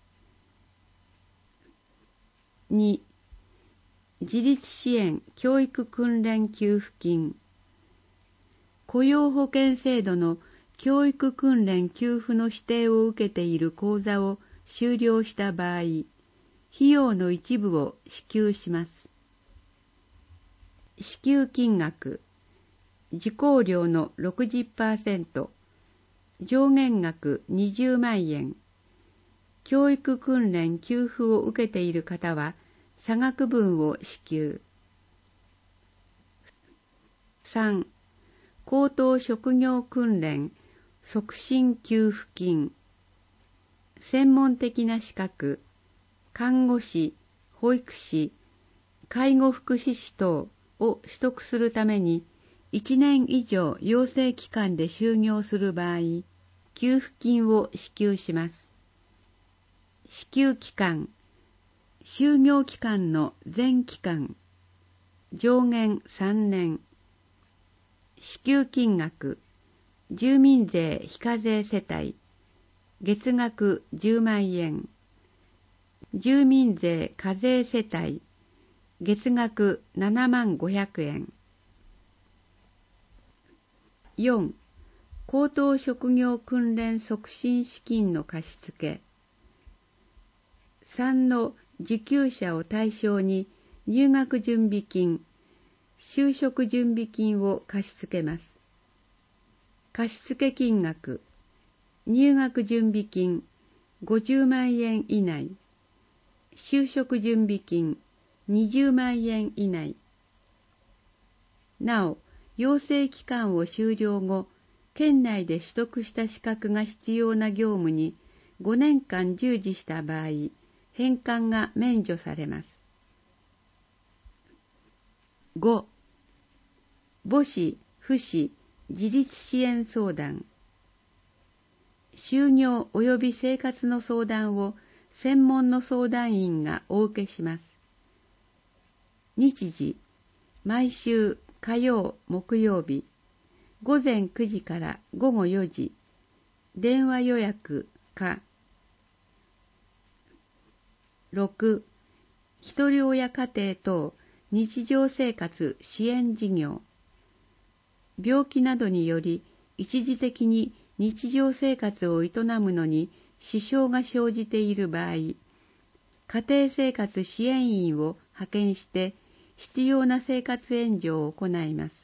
に. 自立支援教育訓練給付金。雇用保険制度の教育訓練給付の指定を受けている講座を修了した場合、費用の一部を支給します。支給金額、受講料の ろくじゅっパーセント、上限額にじゅうまんえん。教育訓練給付を受けている方は差額分を支給。さん. 高等職業訓練促進給付金。専門的な資格、看護師、保育士、介護福祉士等を取得するためにいちねん以上養成機関で就業する場合、給付金を支給します。支給期間、就業期間の全期間、上限さんねん。支給金額、住民税非課税世帯、月額じゅうまんえん。住民税課税世帯、月額ななまんごひゃくえん。よん. 高等職業訓練促進資金の貸付。さんの受給者を対象に入学準備金、就職準備金を貸し付けます。貸付金額、入学準備金ごじゅうまんえん以内、就職準備金にじゅうまんえん以内。なお、養成期間を終了後、県内で取得した資格が必要な業務にごねんかん従事した場合、返還が免除されます。ご. 母子、父子、自立支援相談。就業及び生活の相談を専門の相談員がお受けします。日時、毎週火曜、木曜日、ごぜんくじからごごよじ、電話予約か。ろく. ひとり親家庭等日常生活支援事業。病気などにより一時的に日常生活を営むのに支障が生じている場合、家庭生活支援員を派遣して必要な生活援助を行います。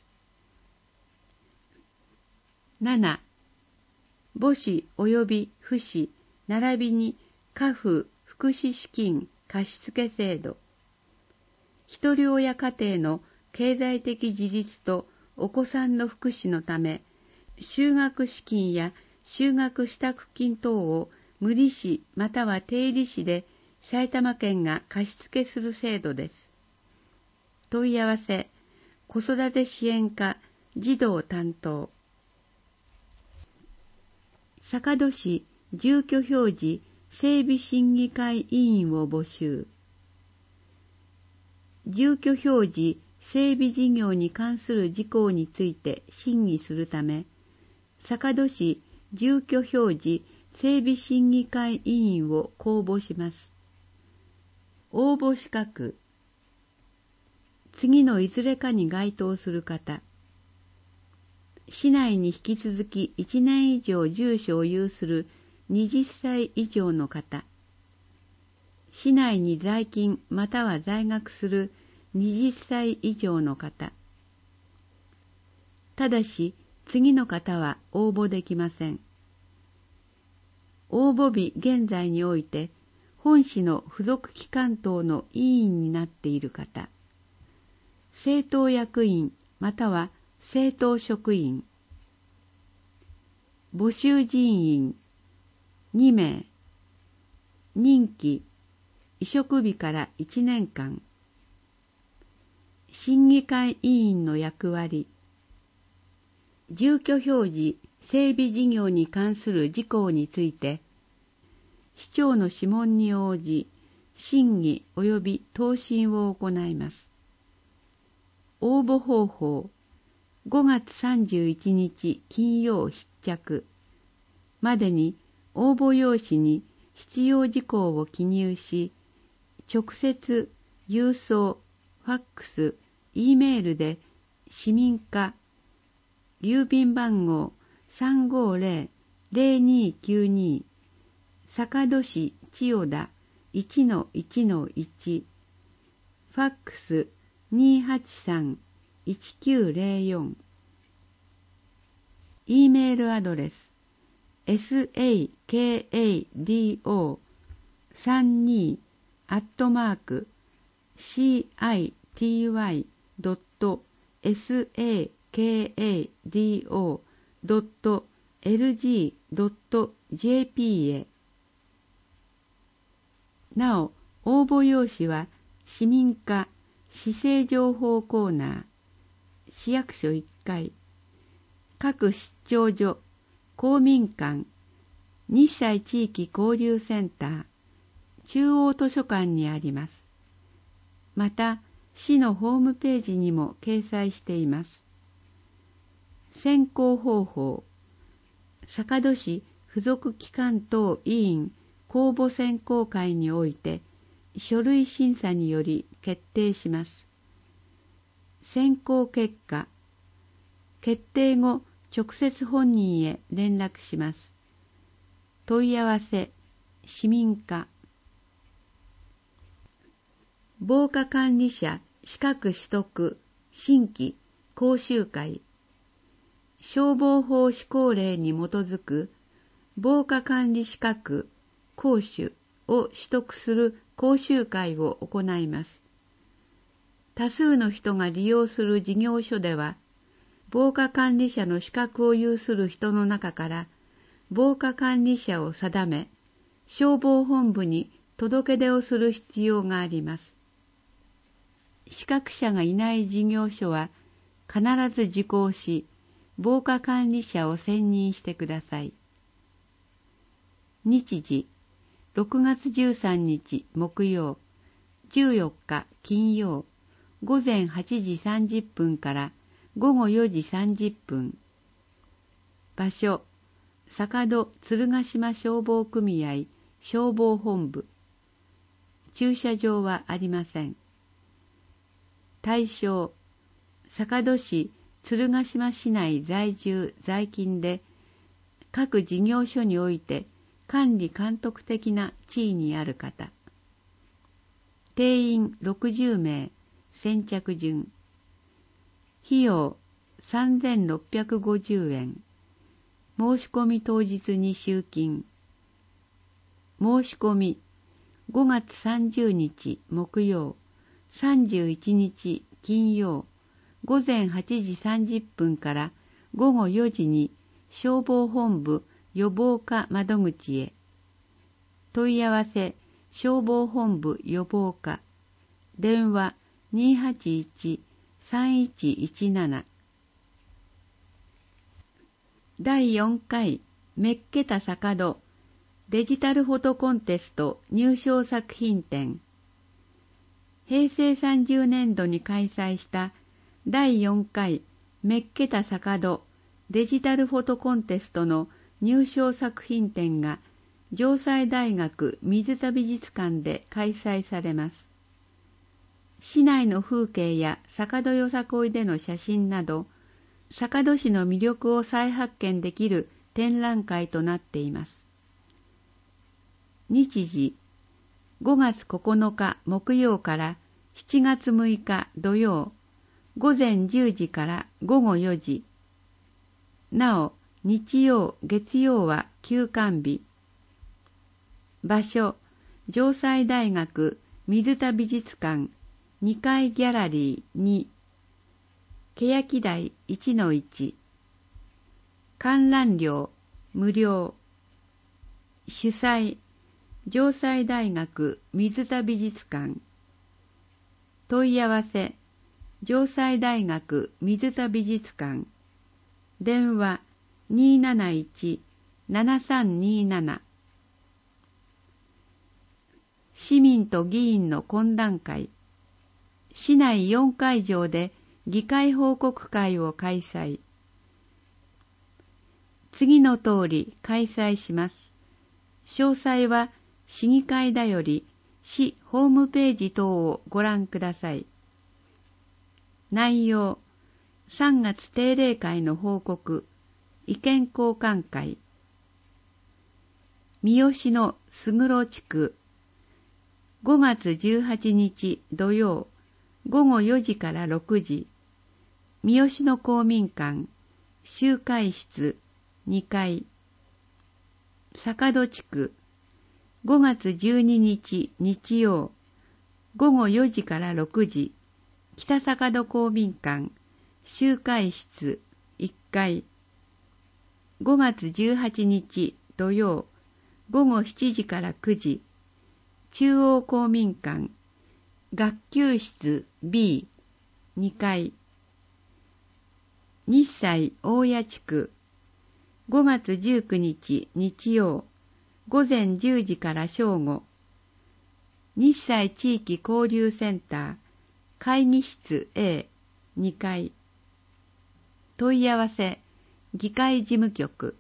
なな. 母子及び父子並びに家父福祉資金貸付制度。ひとり親家庭の経済的自立とお子さんの福祉のため、就学資金や就学支度金等を無利子または低利子で埼玉県が貸付する制度です。問い合わせ、子育て支援課児童担当。坂戸市住居表示整備審議会委員を募集。住居表示整備事業に関する事項について審議するため、 坂戸市住居表示整備審議会委員を公募します。応募資格。次のいずれかに該当する方。市内に引き続きいちねん以上住所を有するはたち以上の方。市内に在勤または在学するはたち以上の方。ただし、次の方は応募できません。応募日現在において、本市の付属機関等の委員になっている方。政党役員または政党職員。募集人員にめい。任期委嘱日からいちねんかん。審議会委員の役割。住居表示整備事業に関する事項について、市長の諮問に応じ、審議及び答申を行います。応募方法。ごがつさんじゅういちにち金曜必着までに応募用紙に必要事項を記入し、直接、郵送、ファックス、Eメールで市民課、郵便番号 さんごーぜろ ぜろにーきゅうに 坂戸市千代田 いちのいちのいち ファックス にーはちさん いちきゅうぜろよん E メールアドレス エスエーケーエーディーオーさんじゅうに アットマーク シーアイティーワイ ドット エスエーケーエーディーオー ドット エルジー ドット ジェーピー へ。なお、応募用紙は市民課市政情報コーナー、市役所いっかい、各出張所、公民館、日西地域交流センター、中央図書館にあります。また、市のホームページにも掲載しています。選考方法。坂戸市付属機関等委員公募選考会において書類審査により決定します。選考結果。決定後、直接本人へ連絡します。問い合わせ、市民課。防火管理者資格取得新規講習会。消防法施行令に基づく防火管理資格講習を取得する講習会を行います。多数の人が利用する事業所では、防火管理者の資格を有する人の中から防火管理者を定め、消防本部に届け出をする必要があります。資格者がいない事業所は必ず受講し、防火管理者を選任してください。日時、ろくがつじゅうさんにち木曜、じゅうよっか金曜、ごぜんはちじさんじゅっぷんからごごよじさんじゅっぷん。場所、坂戸鶴ヶ島消防組合消防本部。駐車場はありません。対象、坂戸市鶴ヶ島市内在住在勤で各事業所において管理監督的な地位にある方。定員ろくじゅうめい、先着順。費用さんぜんろっぴゃくごじゅうえん。申し込み当日に集金。申し込みごがつさんじゅうにち木曜、さんじゅういちにち金曜、ごぜんはちじさんじゅっぷんからごごよじに消防本部予防課窓口へ。問い合わせ消防本部予防課。電話にーはちいち さんいちいちなな。だいよんかいメッケタ坂戸デジタルフォトコンテスト入賞作品展。へいせいさんじゅうねんどに開催しただいよんかいメッケタ坂戸デジタルフォトコンテストの入賞作品展が城西大学水田美術館で開催されます。市内の風景や坂戸よさこいでの写真など、坂戸市の魅力を再発見できる展覧会となっています。日時、ごがつここのか木曜からしちがつむいか土曜、ごぜんじゅうじからごごよじ。なお、日曜、月曜は休館日。場所、城西大学水田美術館にかいギャラリーに、欅台 いちのいち。観覧料、無料。主催、城西大学水田美術館。問い合わせ、城西大学水田美術館。電話 にーなないち ななさんにーなな。市民と議員の懇談会。市内よんかいじょうで議会報告会を開催。次の通り開催します。詳細は市議会だより市ホームページ等をご覧ください。内容、さんがつ定例会の報告、意見交換会。三好の菅黒地区、ごがつじゅうはちにち土曜、ごごよじからろくじ、三好の公民館、集会室にかい。坂戸地区、ごがつじゅうににち日曜、ごごよじからろくじ、北坂戸公民館、集会室いっかい。ごがつじゅうはちにち土曜、ごごしちじからくじ、中央公民館、学級室 ビーにかい。日西大谷地区、ごがつじゅうくにち日曜、ごぜんじゅうじから正午、日西地域交流センター、会議室 エーにかい。問い合わせ、議会事務局。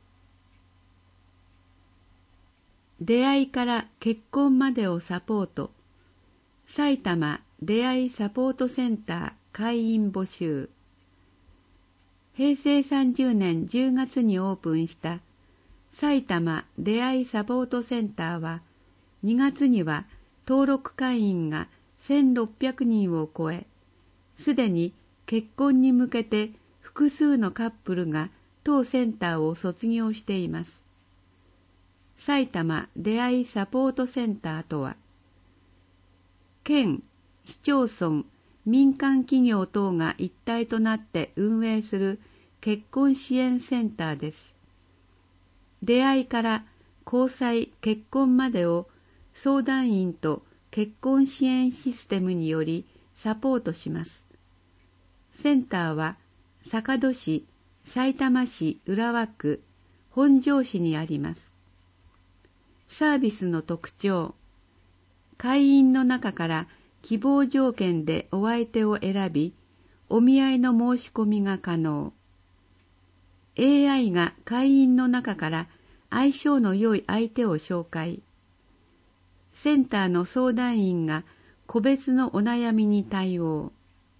出会いから結婚までをサポート。埼玉出会いサポートセンター会員募集。へいせいさんじゅうねんじゅうがつにオープンした埼玉出会いサポートセンターは、にがつには登録会員がせんろっぴゃくにんを超え、すでに結婚に向けて複数のカップルが当センターを卒業しています。埼玉出会いサポートセンターとは、県、市町村、民間企業等が一体となって運営する結婚支援センターです。出会いから交際・結婚までを相談員と結婚支援システムによりサポートします。センターは坂戸市、さいたま市浦和区、本庄市にあります。サービスの特徴、会員の中から希望条件でお相手を選び、お見合いの申し込みが可能。エーアイ が会員の中から相性の良い相手を紹介。センターの相談員が個別のお悩みに対応。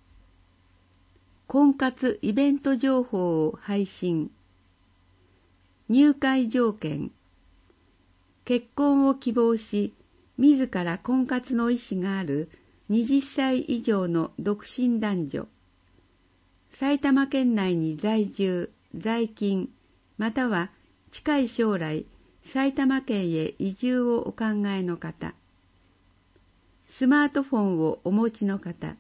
婚活イベント情報を配信。入会条件。結婚を希望し、自ら婚活の意思があるはたち以上の独身男女。埼玉県内に在住、在勤、または近い将来、埼玉県へ移住をお考えの方。スマートフォンをお持ちの方。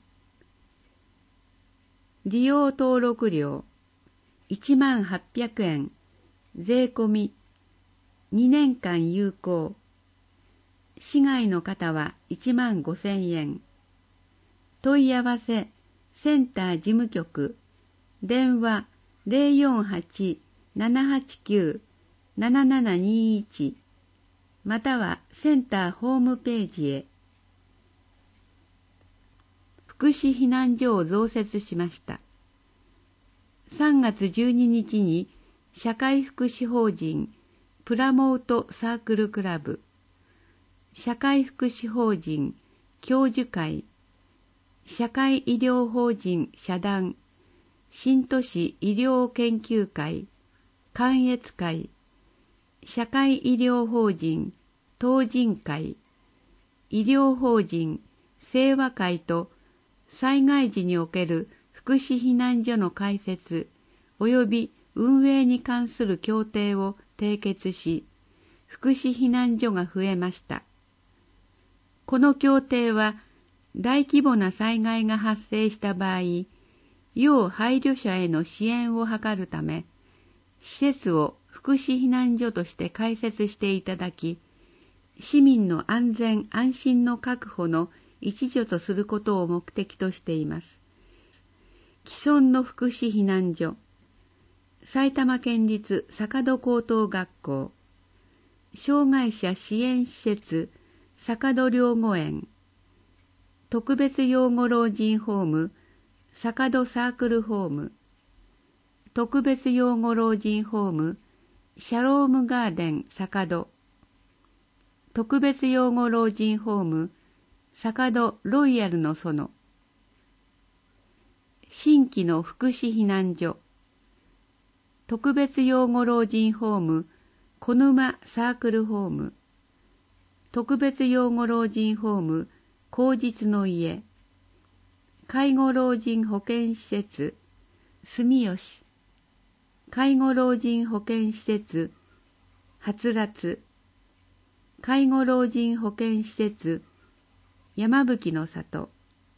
利用登録料いちまんはっぴゃくえん、税込み、にねんかん有効。市外の方はいちまんごせんえん。問い合わせ、センター事務局、電話 ゼロよんはち ななはちきゅう ななななにいち、またはセンターホームページへ。福祉避難所を増設しました。さんがつじゅうににちに社会福祉法人プラモートサークルクラブ、社会福祉法人教授会、社会医療法人社団、新都市医療研究会、関越会、社会医療法人東人会、医療法人清和会と災害時における福祉避難所の開設及び運営に関する協定を締結し、福祉避難所が増えました。この協定は大規模な災害が発生した場合、要配慮者への支援を図るため、施設を福祉避難所として開設していただき、市民の安全安心の確保の一助とすることを目的としています。既存の福祉避難所、埼玉県立坂戸高等学校、障害者支援施設坂戸療護園、特別養護老人ホーム坂戸サークルホーム、特別養護老人ホームシャロームガーデン坂戸、特別養護老人ホーム坂戸ロイヤルの園、新規の福祉避難所、特別養護老人ホーム小沼サークルホーム、特別養護老人ホーム好実の家、介護老人保健施設住吉、介護老人保健施設はつらつ、介護老人保健施設山吹の里。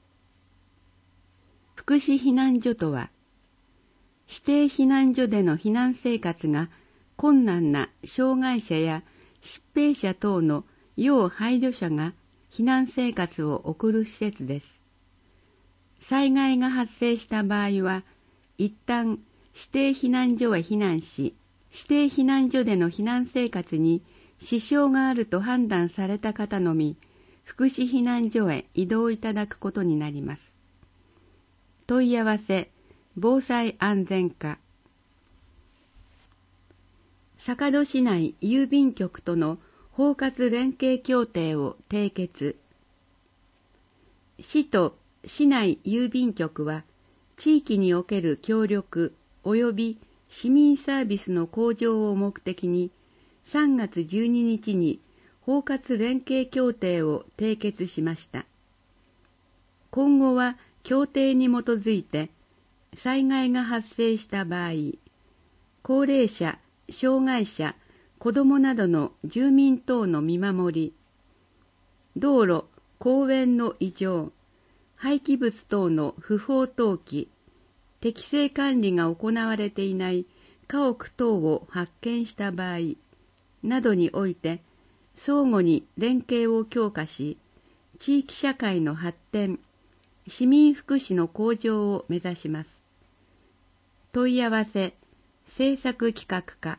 福祉避難所とは、指定避難所での避難生活が困難な障害者や疾病者等の要配慮者が避難生活を送る施設です。災害が発生した場合は、一旦指定避難所へ避難し、指定避難所での避難生活に支障があると判断された方のみ、福祉避難所へ移動いただくことになります。問い合わせ、防災安全課。坂戸市内郵便局との包括連携協定を締結。市と市内郵便局は、地域における協力及び市民サービスの向上を目的に、さんがつじゅうににちに包括連携協定を締結しました。今後は協定に基づいて、災害が発生した場合、高齢者、障害者、子どもなどの住民等の見守り、道路、公園の異常、廃棄物等の不法投棄、適正管理が行われていない家屋等を発見した場合などにおいて、相互に連携を強化し、地域社会の発展、市民福祉の向上を目指します。問い合わせ、政策企画課。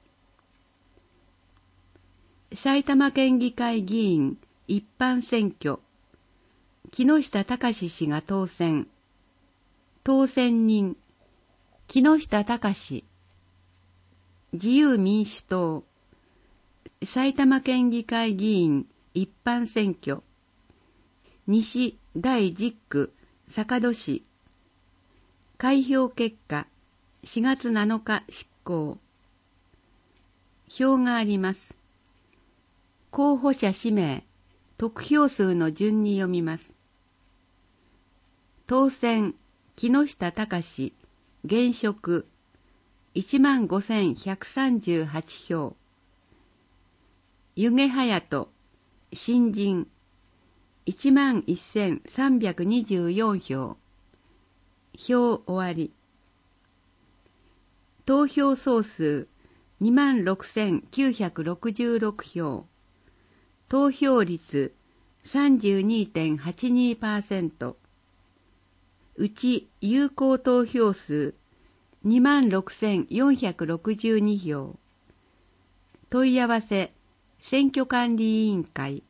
埼玉県議会議員一般選挙。木下隆氏が当選。当選人、木下隆。自由民主党。埼玉県議会議員一般選挙。西だいじゅっく坂戸市。開票結果、しがつなのか執行。票があります。候補者氏名、得票数の順に読みます。当選、木下隆、現職、いちまんごせんひゃくさんじゅうはちひょう。弓削隼人、新人、いちまんせんさんびゃくにじゅうよんひょう。票終わり。投票総数にまんろくせんきゅうひゃくろくじゅうろくひょう。投票率 さんじゅうにてんはちにパーセント。うち有効投票数にまんろくせんよんひゃくろくじゅうにひょう。問い合わせ、選挙管理委員会。